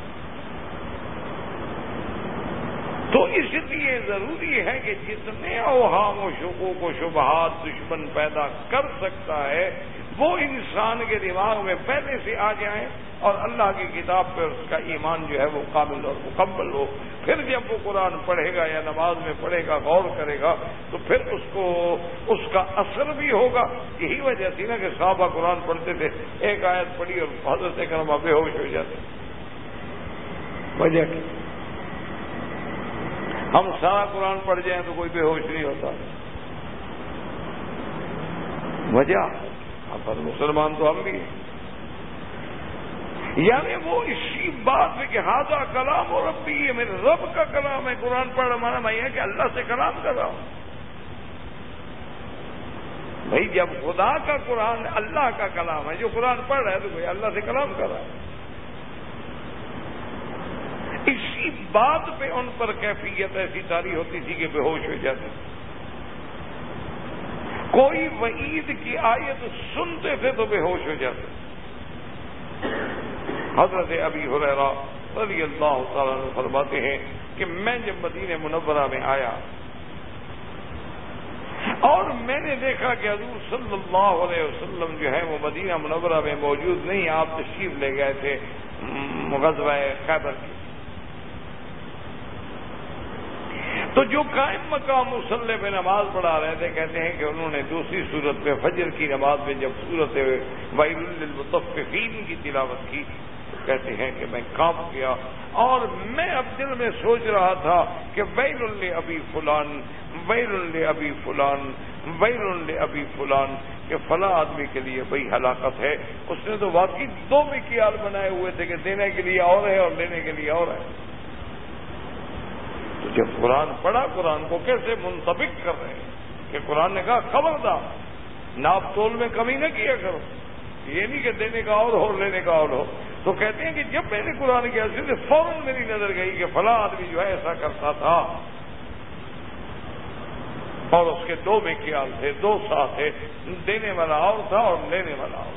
تو اس لیے ضروری ہے کہ جتنے اوہام و شکوک و شبہات دشمن پیدا کر سکتا ہے وہ انسان کے دماغ میں پہلے سے آ جائیں اور اللہ کی کتاب پر اس کا ایمان جو ہے وہ کامل اور مکمل ہو. پھر جب وہ قرآن پڑھے گا یا نماز میں پڑھے گا، غور کرے گا، تو پھر اس کا اثر بھی ہوگا. یہی وجہ تھی نا کہ صحابہ قرآن پڑھتے تھے، ایک آیت پڑھی اور حضرت کرما بے ہوش ہو جاتے. وجہ کی ہم سارا قرآن پڑھ جائیں تو کوئی بے ہوش نہیں ہوتا. وجہ پر مسلمان تو ہم بھی ہیں. یعنی وہ اسی بات میں کہ ہاذا کلام اور ربی، یہ میرے رب کا کلام ہے. قرآن پڑھ ہمارا میں ہے کہ اللہ سے کلام کر رہا ہوں. بھائی جب خدا کا قرآن اللہ کا کلام ہے، جو قرآن پڑھ رہا ہے تو بھائی اللہ سے کلام کر رہا ہے. اسی بات پہ ان پر کیفیت ایسی طاری ہوتی تھی کہ بے ہوش ہو جاتے. کوئی وعید کی آیت سنتے تھے تو بے ہوش ہو جاتے. حضرت ابی ہریرہ رضی اللہ تعالیٰ عنہ فرماتے ہیں کہ میں جب مدینہ منورہ میں آیا اور میں نے دیکھا کہ حضور صلی اللہ علیہ وسلم جو ہے وہ مدینہ منورہ میں موجود نہیں، آپ تشریف لے گئے تھے غزوہ خیبر کی. تو جو قائم مقام مصلی پہ نماز پڑھا رہے تھے کہتے ہیں کہ انہوں نے دوسری صورت میں فجر کی نماز میں جب صورت ویل للمطففین کی تلاوت کی تو کہتے ہیں کہ میں کانپ گیا اور میں اب دل میں سوچ رہا تھا کہ ویل لابی فلان، ویل لابی فلان، ویل لابی فلان، کہ فلاں آدمی کے لیے بھئی ہلاکت ہے. اس نے تو واقعی دو مکیال بنائے ہوئے تھے کہ دینے کے لیے اور ہے اور لینے کے لیے اور ہے. تو جب قرآن پڑھا، قرآن کو کیسے منطبق کر رہے ہیں کہ قرآن نے کہا خبردار ناپ تول میں کمی نہ کیا کرو. یہ نہیں کہ دینے کا اور ہو لینے کا اور ہو. تو کہتے ہیں کہ جب میں نے قرآن کی حیثیت سے فوراً میری نظر گئی کہ فلاں آدمی جو ہے ایسا کرتا تھا اور اس کے دو مکیال تھے، دو سا تھے، دینے والا اور تھا اور لینے والا اور.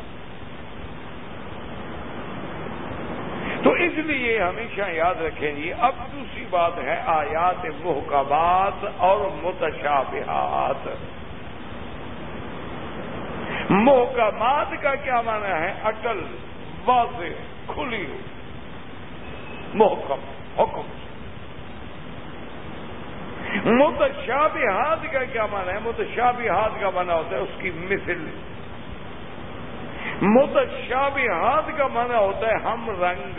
تو اس لیے ہمیشہ یاد رکھیں جی. اب دوسری بات ہے آیات محکمات اور متشابہات. محکمات کا کیا معنی ہے؟ عقل، واضح، کھلی ہوئی، محکم حکم. متشابہات کا کیا معنی ہے؟ متشابہات کا معنی ہوتا ہے اس کی مثل. متشابہات کا معنی ہوتا ہے ہم رنگ،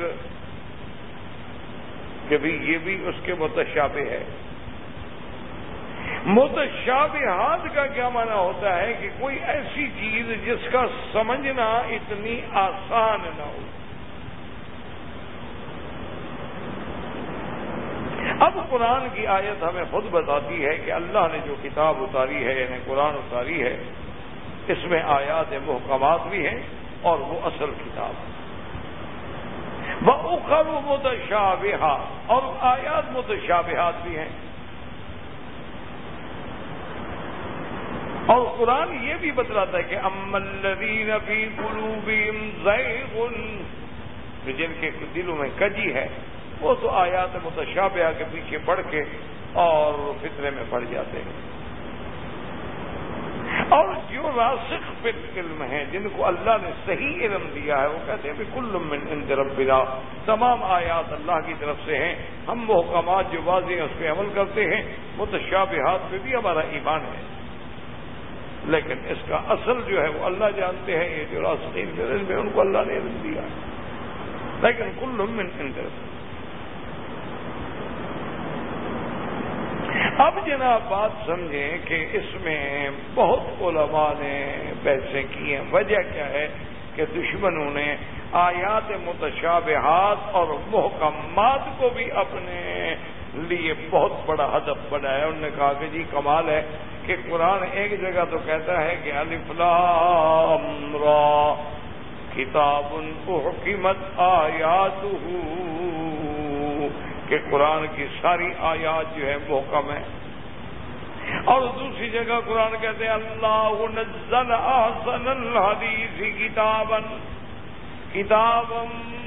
کہ بھی یہ بھی اس کے متشابہ ہے. متشابہات کا کیا معنی ہوتا ہے کہ کوئی ایسی چیز جس کا سمجھنا اتنی آسان نہ ہو. اب قرآن کی آیت ہمیں خود بتاتی ہے کہ اللہ نے جو کتاب اتاری ہے یعنی قرآن اتاری ہے اس میں آیات محکمات بھی ہیں اور وہ اصل کتاب ہے. وَأُخَرُ مُتَشَابِهَاتٌ، اور آیات متشابہات بھی ہیں. اور قرآن یہ بھی بتلاتا ہے کہ أَمَّا الَّذِينَ فِي قُلُوبِهِمْ زَيْغٌ، جن کے دلوں میں کجی ہے وہ تو آیات متشابہہ کے پیچھے پڑھ کے اور فتنے میں پڑ جاتے ہیں. اور جو راسخ فی العلم ہیں، جن کو اللہ نے صحیح علم دیا ہے، وہ کہتے ہیں کہ کل من عند ربنا، تمام آیات اللہ کی طرف سے ہیں. ہم محکمات جو واضح ہیں اس پہ عمل کرتے ہیں، متشابہات پہ بھی ہمارا ایمان ہے، لیکن اس کا اصل جو ہے وہ اللہ جانتے ہیں. یہ جو راسخین فی العلم ہے ان کو اللہ نے علم دیا ہے، لیکن کل من عند ربنا. اب جناب بات سمجھیں کہ اس میں بہت علماء نے بحثیں کی ہیں. وجہ کیا ہے کہ دشمنوں نے آیات متشابہات اور محکمات کو بھی اپنے لیے بہت بڑا ہدف بنایا. انہوں نے کہا کہ جی کمال ہے کہ قرآن ایک جگہ تو کہتا ہے کہ الف لام را کتاب احکمت آیاتہ، کہ قرآن کی ساری آیات جو ہے محکم ہے. اور دوسری جگہ قرآن کہتے ہیں اللہ نزل احسن الحدیث کتابا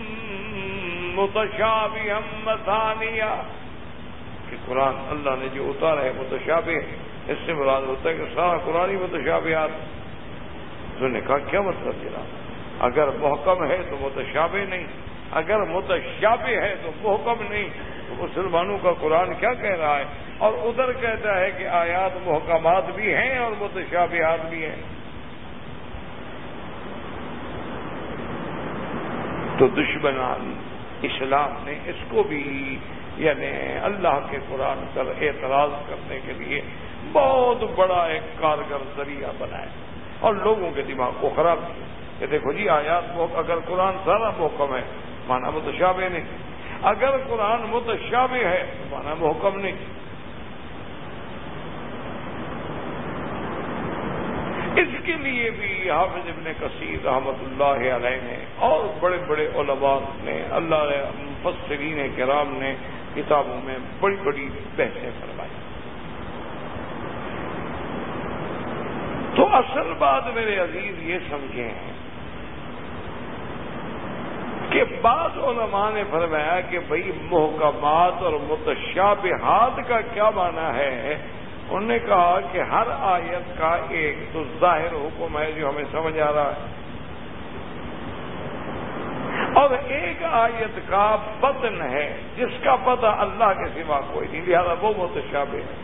متشابہا مثانیہ، کہ قرآن اللہ نے جو اتارا ہے متشابہ. اس سے مراد ہوتا ہے کہ سارا قرآن ہی متشابہات. انہوں نے کہا کیا مطلب جناب؟ اگر محکم ہے تو متشابہ نہیں، اگر متشابہ ہے تو محکم نہیں. تو مسلمانوں کا قرآن کیا کہہ رہا ہے؟ اور ادھر کہتا ہے کہ آیات محکمات بھی ہیں اور متشابہات بھی ہیں. تو دشمنان اسلام نے اس کو بھی یعنی اللہ کے قرآن پر اعتراض کرنے کے لیے بہت بڑا ایک کارگر ذریعہ بنایا اور لوگوں کے دماغ کو خراب کیا کہ دیکھو جی آیات اگر قرآن سارا محکم ہے مانا متشابہ نہیں، اگر قرآن متشابہ ہے تو مانا محکم نہیں. اس کے لیے بھی حافظ ابن کثیر رحمۃ اللہ علیہ نے اور بڑے بڑے علماء نے اللہ مفسرین کرام نے کتابوں میں بڑی بڑی بحثیں فرمائی. تو اصل بات میرے عزیز یہ سمجھیں کہ بعض علماء نے فرمایا کہ بھئی محکمات اور متشابہات کا کیا معنی ہے. انہوں نے کہا کہ ہر آیت کا ایک تو ظاہر حکم ہے جو ہمیں سمجھ آ رہا ہے، اور ایک آیت کا بطن ہے جس کا پتہ اللہ کے سوا کوئی نہیں، لہذا وہ متشابہ ہے.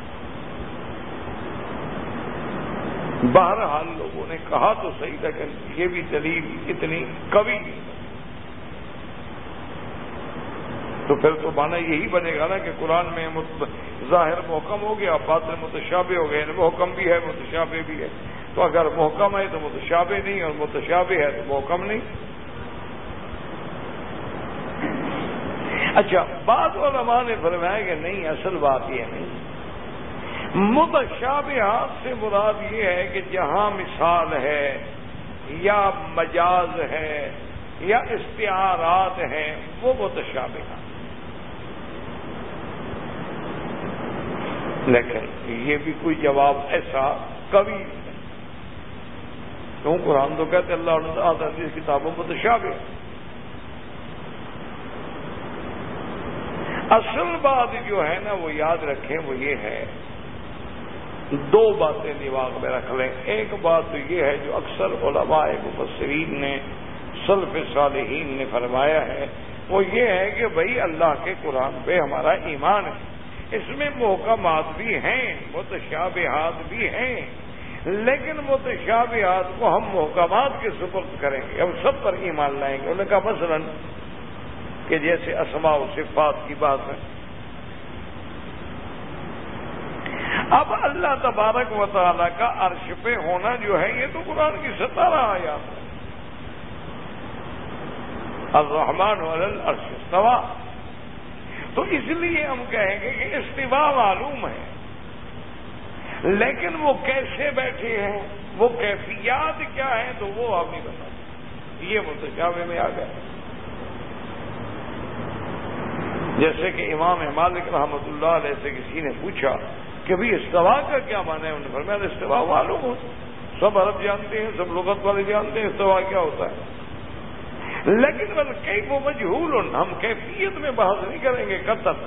بہرحال لوگوں نے کہا تو صحیح لیکن یہ بھی دلیل اتنی قوی نہیں. تو پھر تو مانا یہی بنے گا نا کہ قرآن میں ظاہر محکم ہو گیا، باطن متشابہ ہو گیا، یعنی محکم بھی ہے متشابہ بھی ہے. تو اگر محکم ہے تو متشابہ نہیں اور متشابہ ہے تو محکم نہیں. اچھا بعض علماء نے فرمایا کہ نہیں، اصل بات یہ نہیں. متشابہات سے مراد یہ ہے کہ جہاں مثال ہے یا مجاز ہے یا استعارات ہیں وہ متشابہات. لیکن یہ بھی کوئی جواب ایسا قوی نہیں، کیوں قرآن تو کہتے اللہ تعالیٰ کی کتابوں متشابہ. اصل بات جو ہے نا وہ یاد رکھیں، وہ یہ ہے، دو باتیں دماغ میں رکھ لیں. ایک بات تو یہ ہے جو اکثر علماء مفسرین نے سلف صالحین نے فرمایا ہے، وہ یہ ہے کہ بھئی اللہ کے قرآن پہ ہمارا ایمان ہے، اس میں محکمات بھی ہیں متشابہات بھی ہیں، لیکن متشابہات کو ہم محکمات کے سپرد کریں گے، ہم سب پر ایمان لائیں گے. انہوں نے کہا مثلا کہ جیسے اسماء و صفات کی بات ہے. اب اللہ تبارک و تعالیٰ کا عرش پہ ہونا جو ہے یہ تو قرآن کی 17 آیات ہے. الرحمن علی العرش استویٰ، تو اس لیے ہم کہیں گے کہ استواء معلوم ہے، لیکن وہ کیسے بیٹھے ہیں، وہ کیفیات کیا ہیں تو وہ ہم نہیں بتاتے. یہ متشابہ میں آ گئے. جیسے کہ امام مالک رحمۃ اللہ علیہ سے کسی نے پوچھا کہ بھئی استواء کا کیا معنی ہے، انہوں نے فرمایا استواء معلوم ہو، سب عرب جانتے ہیں، سب لغت والے جانتے ہیں استواء کیا ہوتا ہے، لیکن بلکہ وہ مجہول، ہم کیفیت میں بحث نہیں کریں گے قطعاً.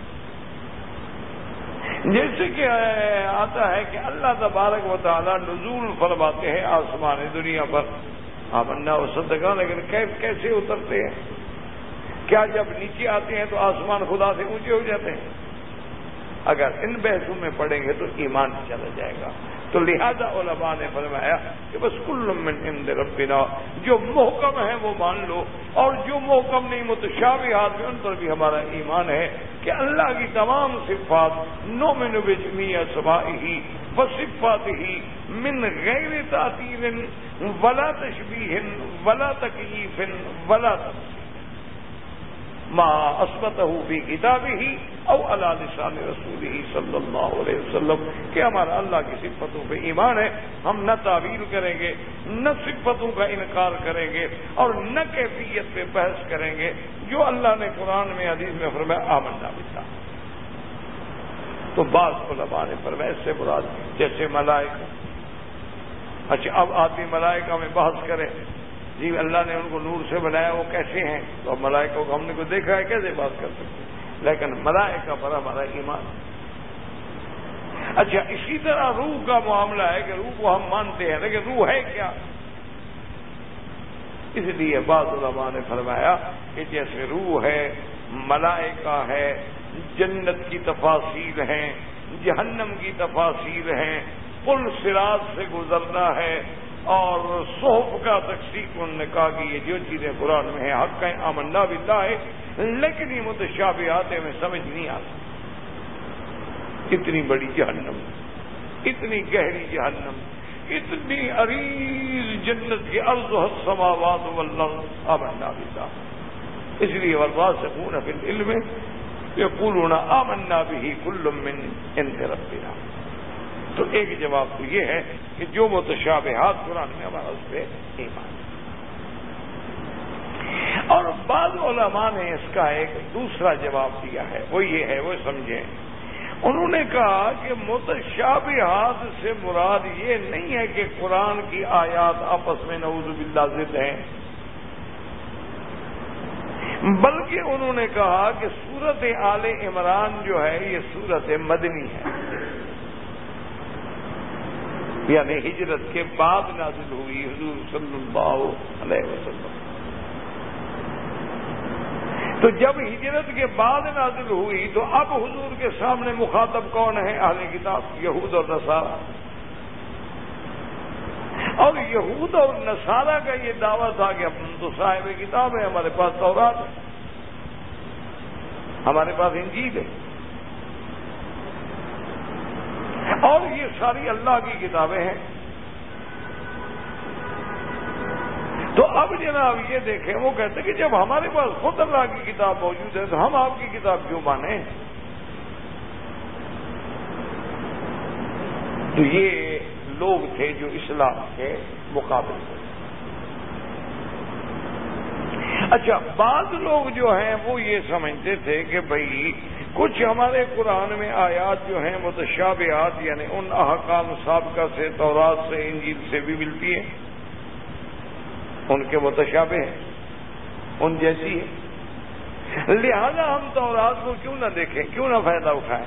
جیسے کہ آتا ہے کہ اللہ تبارک و تعالی نزول فرماتے ہیں آسمان دنیا پر، آمنا وصدقنا، لیکن کیسے اترتے ہیں؟ کیا جب نیچے آتے ہیں تو آسمان خدا سے اونچے ہو جاتے ہیں؟ اگر ان بحثوں میں پڑیں گے تو ایمان چلا جائے گا. تو لہذا علماء نے فرمایا کہ بس کل من عند ربنا، جو محکم ہے وہ مان لو، اور جو محکم نہیں متشابہات میں ان پر بھی ہمارا ایمان ہے کہ اللہ کی تمام صفات نؤمن بجمیع اسمائہ وصفاتہ من غیر تعطیل ولا تشبیہ ولا تکییف ولا تمثیل ما اثبتہ فی کتابہ او علی لسان رسولہ صلی اللہ علیہ وسلم، کہ ہمارا اللہ کی صفتوں پہ ایمان ہے، ہم نہ تعویل کریں گے، نہ صفتوں کا انکار کریں گے، اور نہ کیفیت پہ بحث کریں گے، جو اللہ نے قرآن میں حدیث میں فرمایا آمنا باللہ۔ تو بعض علماء نے فرمایا اس سے مراد جیسے ملائکہ، اچھا اب آدمی ملائکہ میں بحث کرے، جی اللہ نے ان کو نور سے بنایا، وہ کیسے ہیں؟ تو اب ملائکوں کو ہم نے کو دیکھا ہے، کیسے بات کر سکتے ہیں؟ لیکن ملائکہ پر ہمارا ایمان۔ اچھا اسی طرح روح کا معاملہ ہے کہ روح کو ہم مانتے ہیں، لیکن روح ہے کیا؟ اس لیے بعض علماء نے فرمایا کہ جیسے روح ہے، ملائکہ ہے، جنت کی تفاصیل ہیں، جہنم کی تفاصیل ہیں، پل صراط سے گزرنا ہے، اور صحف کا تقسیم انہوں نے کہا کہ یہ جو چیزیں قرآن میں ہیں حق ہیں، آمنا باللہ ہے، لیکن یہ متشابہات میں سمجھ نہیں آتا۔ اتنی بڑی جہنم، اتنی گہری جہنم، اتنی عریض جنت کی عرض السماوات والارض، آمنا باللہ۔ اس لیے والراسخون فی العلم یقولون آمنا بہ کل من عند ربنا۔ تو ایک جواب تو یہ ہے کہ جو متشابہات قرآن میں ہمارا اس پہ ایمان۔ اور بعض علماء نے اس کا ایک دوسرا جواب دیا ہے، وہ یہ ہے، وہ سمجھیں، انہوں نے کہا کہ متشابہات سے مراد یہ نہیں ہے کہ قرآن کی آیات آپس میں نعوذ باللہ ضد ہیں، بلکہ انہوں نے کہا کہ سورت آل عمران جو ہے یہ سورت مدنی ہے، یعنی ہجرت کے بعد نازل ہوئی حضور صلی اللہ علیہ وسلم۔ تو جب ہجرت کے بعد نازل ہوئی تو اب حضور کے سامنے مخاطب کون ہے؟ اہل کتاب، یہود اور نصارہ۔ اور یہود اور نصارہ کا یہ دعویٰ تھا کہ ہم تو صاحب کتاب ہیں، ہمارے پاس تورات ہے، ہمارے پاس انجیل ہے، اور یہ ساری اللہ کی کتابیں ہیں۔ تو اب جناب یہ دیکھیں، وہ کہتے ہیں کہ جب ہمارے پاس خود اللہ کی کتاب موجود ہے تو ہم آپ کی کتاب کیوں مانیں؟ تو یہ لوگ تھے جو اسلام کے مقابل تھے۔ اچھا بعض لوگ جو ہیں وہ یہ سمجھتے تھے کہ بھئی کچھ ہمارے قرآن میں آیات جو ہیں متشابہات، یعنی ان احکام سابقہ سے، تورات سے، انجیل سے بھی ملتی ہیں، ان کے متشابہ ہیں، ان جیسی ہے، لہذا ہم تورات کو کیوں نہ دیکھیں، کیوں نہ فائدہ اٹھائیں۔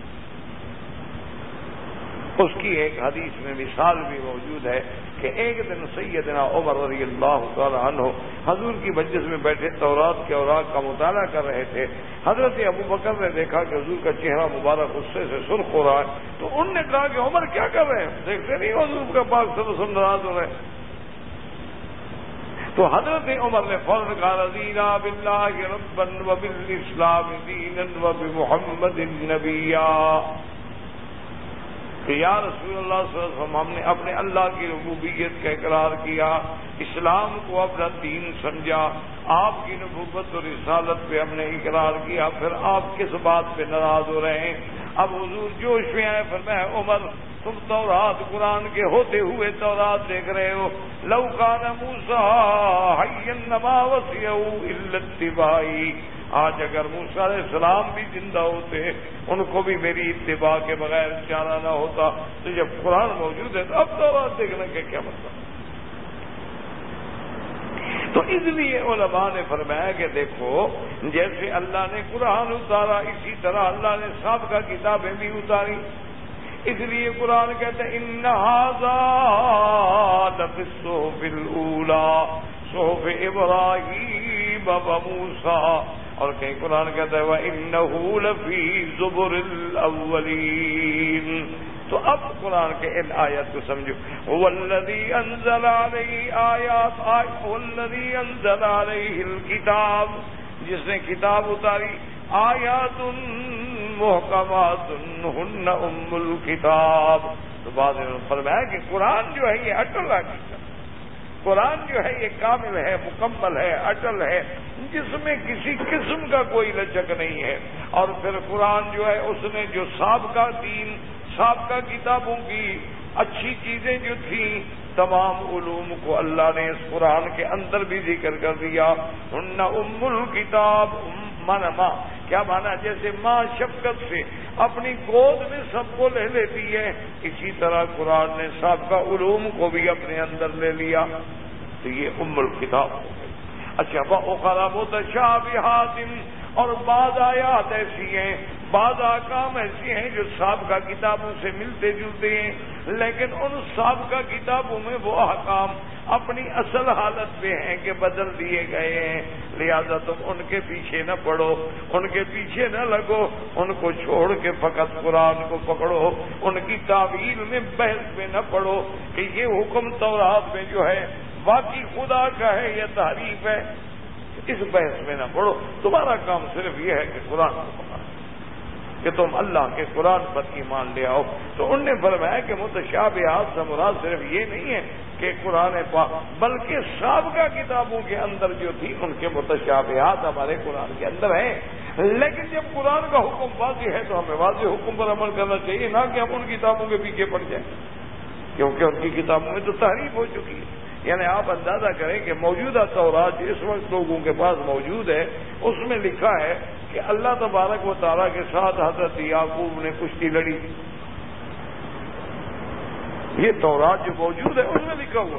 اس کی ایک حدیث میں مثال بھی موجود ہے کہ ایک دن سیدنا عمر رضی اللہ تعالی عنہ حضور کی مجلس میں بیٹھے تورات کے اوراق کا مطالعہ کر رہے تھے۔ حضرت ابو بکر نے دیکھا کہ حضور کا چہرہ مبارک غصے سے سرخ ہو رہا ہے، تو انہوں نے کہا کہ عمر کیا کر رہے ہیں؟ دیکھتے نہیں حضور کا پاک صلی اللہ علیہ وسلم ناراض ہو رہے ہیں؟ تو حضرت عمر نے فوراً کہا رضینا باللہ ربا وبالاسلام دینا وبمحمد نبیا، کہ یا رسول اللہ صلی اللہ علیہ وسلم، ہم نے اپنے اللہ کی ربوبیت کا اقرار کیا، اسلام کو اپنا دین سمجھا، آپ کی نبوت اور رسالت پہ ہم نے اقرار کیا، پھر آپ کس بات پہ ناراض ہو رہے ہیں؟ اب حضور جوش میں آئے، فرمایا عمر تم تورات قرآن کے ہوتے ہوئے تورات دیکھ رہے ہو، لو کان موسیٰ حیا ما وسعہ الا اتباعی، آج اگر موسیٰ علیہ السلام بھی زندہ ہوتے ان کو بھی میری اتباع کے بغیر چارہ نہ ہوتا، تو جب قرآن موجود ہے تو اب تورات دیکھنے کا کیا مطلب؟ تو اس لیے علماء نے فرمایا کہ دیکھو جیسے اللہ نے قرآن اتارا اسی طرح اللہ نے سابقہ کتابیں بھی اتاری، اس لیے قرآن کہتے ہیں ان ھذا لفی الصحف الاولی صحف ابراہیم وموسیٰ، اور کہیں قرآن کہتا ہے وَإِنَّهُ لَفِي زُبُرِ الْأَوَّلِينَ، تو اب قرآن کے ان آیات کو سمجھو. والذی انزل علیہ آیات والذی انزل علیہ الکتاب، جس نے کتاب اتاری، آیات محکمات ہن ام الکتاب. تو بعد میں فرمایا کہ قرآن جو ہے یہ اٹل حقیقت، قرآن جو ہے یہ کامل ہے، مکمل ہے، اٹل ہے، جس میں کسی قسم کا کوئی لچک نہیں ہے. اور پھر قرآن جو ہے اس نے جو سابقہ دین، سابقہ کتابوں کی اچھی چیزیں جو تھیں، تمام علوم کو اللہ نے اس قرآن کے اندر بھی ذکر کر دیا. ہن ام الکتاب، مانا کیا مانا؟ جیسے ماں شفقت سے اپنی گود میں سب کو لے لیتی ہے، اسی طرح قرآن نے سابقہ علوم کو بھی اپنے اندر لے لیا. تو یہ ام الکتاب ہو گئی. اچھا، وَأُخَرَ مُتَشَابِهَاتٍ، اور بعض آیات ایسی ہیں، بعض احکام ایسی ہیں جو سابقہ کتابوں سے ملتے جلتے ہیں، لیکن ان سابقہ کتابوں میں وہ احکام اپنی اصل حالت پہ ہیں کہ بدل دیے گئے ہیں. لہذا تم ان کے پیچھے نہ پڑو، ان کے پیچھے نہ لگو، ان کو چھوڑ کے فقط قرآن کو پکڑو. ان کی تعویل میں بحث میں نہ پڑو کہ یہ حکم تورات میں جو ہے واقعی خدا کا ہے یا تحریف ہے، اس بحث میں نہ پڑو. تمہارا کام صرف یہ ہے کہ قرآن کو پکڑو، کہ تم اللہ کے قرآن پر ایمان لے آؤ. تو انہوں نے فرمایا کہ متشابہات سے مراد صرف یہ نہیں ہے کہ قرآن پاک، بلکہ سابقہ کتابوں کے اندر جو تھی ان کے متشابہات ہمارے قرآن کے اندر ہیں. لیکن جب قرآن کا حکم واضح ہے تو ہمیں واضح حکم پر عمل کرنا چاہیے، نہ کہ ہم ان کتابوں کے پیچھے پڑ جائیں، کیونکہ ان کی کتابوں میں تو تحریف ہو چکی ہے. یعنی آپ اندازہ کریں کہ موجودہ تورات جو اس وقت لوگوں کے پاس موجود ہے، اس میں لکھا ہے کہ اللہ تبارک و تعالیٰ کے ساتھ حضرت یعقوب نے کشتی لڑی. یہ تورات جو موجود ہے اس میں لکھا ہوا،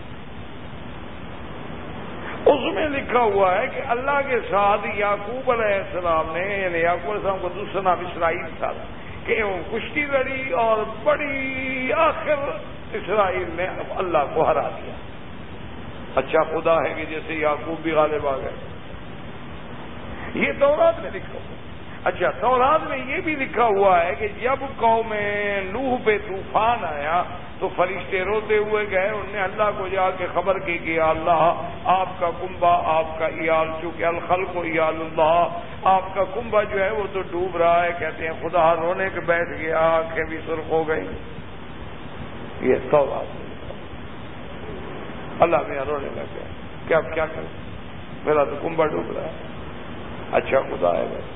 اس میں لکھا ہوا ہے کہ اللہ کے ساتھ یعقوب علیہ السلام نے، یعنی یعقوب علیہ السلام کو دوسرا نام اسرائیل تھا، کہ وہ کشتی لڑی اور بڑی آخر اسرائیل نے اللہ کو ہرا دیا. اچھا، خدا ہے کہ جیسے یعقوب بھی غالب آ گئے. یہ تورات میں لکھا ہوا. اچھا، تورات میں یہ بھی لکھا ہوا ہے کہ جب قوم نوح پہ طوفان آیا تو فرشتے روتے ہوئے گئے، انہوں نے اللہ کو جا کے خبر کی کہ یا اللہ، آپ کا کنبہ، آپ کا ایال، چونکہ الخلق ایال اللہ، آپ کا کنبہ جو ہے وہ تو ڈوب رہا ہے. کہتے ہیں خدا رونے کے بیٹھ گیا، آنکھیں بھی سرخ ہو گئی. یہ تورات میں اللہ میں رونے لگ گیا کہ اب کیا کریں، میرا تو کنبہ ڈوب رہا ہے. اچھا، خدا ہے بھائی.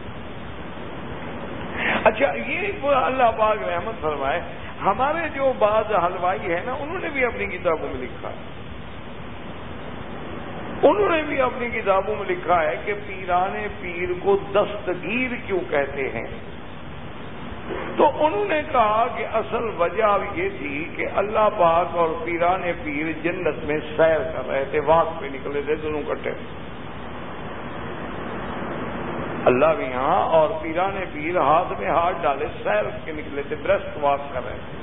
اچھا، یہ اللہ پاک رحمت فرمائے، ہمارے جو بعض حلوائی ہیں نا، انہوں نے بھی اپنی کتابوں میں لکھا ہے، انہوں نے بھی اپنی کتابوں میں لکھا ہے کہ پیران پیر کو دستگیر کیوں کہتے ہیں. تو انہوں نے کہا کہ اصل وجہ یہ تھی کہ اللہ پاک اور پیران پیر جنت میں سیر کر رہے تھے، واک پہ نکلے تھے دونوں کٹھے، اللہ بھی یہاں اور پیران پیر ہاتھ میں ہاتھ ڈالے سیر کے نکلے تھے، برسٹ واک کر رہے تھے.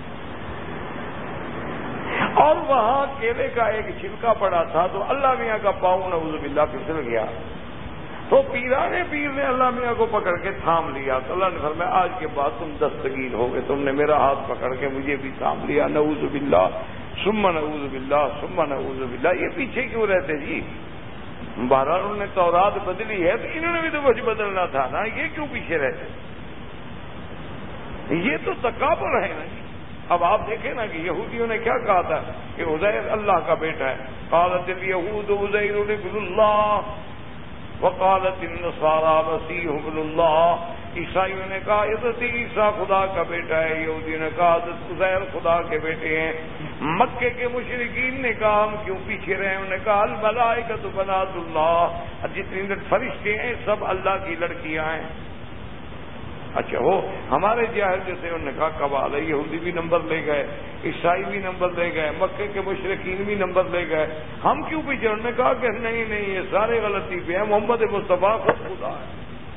اور وہاں کیلے کا ایک چھلکا پڑا تھا تو اللہ میاں کا پاؤں نعوذ باللہ پھسل گیا. تو پیران پیر نے اللہ میاں کو پکڑ کے تھام لیا. تو اللہ نے فرمایا آج کے بعد تم دستگیر ہو گئے، تم نے میرا ہاتھ پکڑ کے مجھے بھی تھام لیا. نعوذ باللہ ثم نعوذ باللہ ثم نعوذ باللہ. یہ پیچھے کیوں رہتے جی؟ بہرحال انہوں نے تورات بدلی ہے تو انہوں نے بھی تو کچھ بدلنا تھا نا، یہ کیوں پیچھے رہتے؟ یہ تو تکابر ہے نا جی. اب آپ دیکھیں نا کہ یہودیوں نے کیا کہا تھا کہ عزیر اللہ کا بیٹا ہے. قالت الیہود عزیر ابن اللہ وقالت النصارى مسیح ابن اللہ. عیسائیوں نے کہا حضرت عیسیٰ خدا کا بیٹا ہے، یہودیوں نے کہا حضرت عزیر خدا کے بیٹے ہیں. مکے کے مشرکین نے کہا ہم کیوں پیچھے رہے؟ انہوں نے کہا الملائکۃ بنات اللہ، جتنے فرشتے ہیں سب اللہ کی لڑکیاں ہیں. اچھا، وہ ہمارے جاہل جیسے انہوں نے کہا کمال ہے، یہودی بھی نمبر لے گئے، عیسائی بھی نمبر لے گئے، مکے کے مشرکین بھی نمبر لے گئے، ہم کیوں پیچھے؟ انہوں نے کہا کہ نہیں یہ سارے غلطی پہ ہیں، محمد مصطفیٰ خود خدا ہے.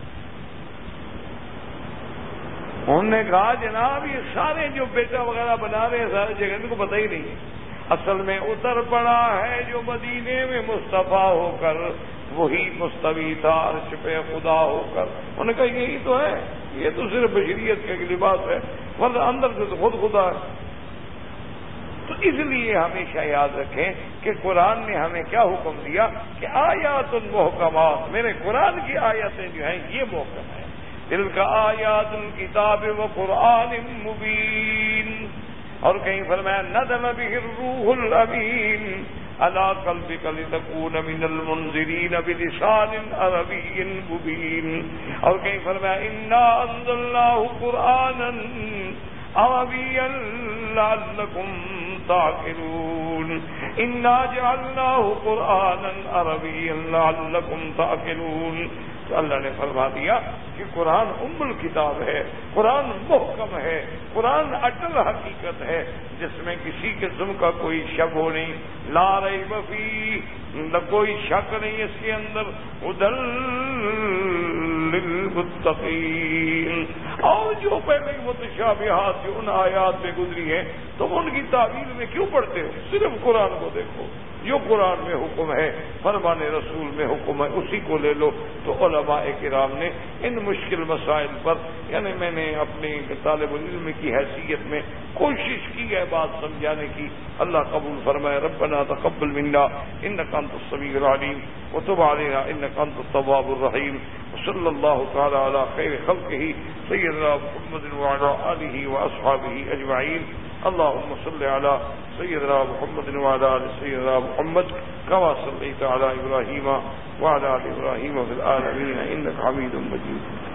انہوں نے کہا جناب یہ سارے جو بیٹا وغیرہ بنا رہے ہیں سارے جگہ ان کو پتہ ہی نہیں ہے، اصل میں اتر پڑا ہے جو مدینے میں مصطفیٰ ہو کر وہی مستوی تھا عرش پہ خدا ہو کر. انہوں نے کہا یہی تو ہے. یہ تو صرف بشریت کا ایک لباس ہے، ورنہ اندر سے تو خود خدا ہے۔ تو اس لیے ہمیشہ یاد رکھیں کہ قرآن نے ہمیں کیا حکم دیا کہ آیات محکمات، میرے قرآن کی آیتیں جو ہیں یہ محکم ہیں۔ تلک آیات الکتاب و قرآن مبین، اور کہیں فرمایا نزل بہ الروح الامین علی قلبک لتکون من المنذرین بلسان عربی مبین، اور کہیں فرمایا انا انزلناہ قرآنا عربیا لعلکم تعقلون، انا جعلناہ قرآنا عربیا لعلکم تعقلون۔ تو اللہ نے فرما دیا کہ قرآن ام الکتاب ہے، قرآن محکم ہے، قرآن اٹل حقیقت ہے جس میں کسی قسم کا کوئی شک ہو نہیں، لا ریب فیہ، نہ کوئی شک نہیں اس کے اندر، ہدی للمتقین۔ اور جو پہلے متشابہات جو ان آیات میں گزری ہیں تم ان کی تعویل میں کیوں پڑھتے ہو؟ صرف قرآن کو دیکھو، جو قرآن میں حکم ہے، فرمان رسول میں حکم ہے، اسی کو لے لو۔ تو علماء کرام نے ان مشکل مسائل پر، یعنی میں نے اپنے طالب علم کی حیثیت میں کوشش کی ہے بات سمجھانے کی، اللہ قبول فرمائے۔ ربنا تقبل منا انک انت السمیع العلیم وتب علینا انک انت التواب الرحیم، وصلی اللہ تعالی علی خیر خلقہ سیدنا محمد وعلی آلہ واصحابہ اجمعین۔ اللهم صل على سيدنا محمد وعلى آل سيدنا محمد كما صليت على إبراهيم وعلى آل إبراهيم في العالمين إنك حميد مجيد۔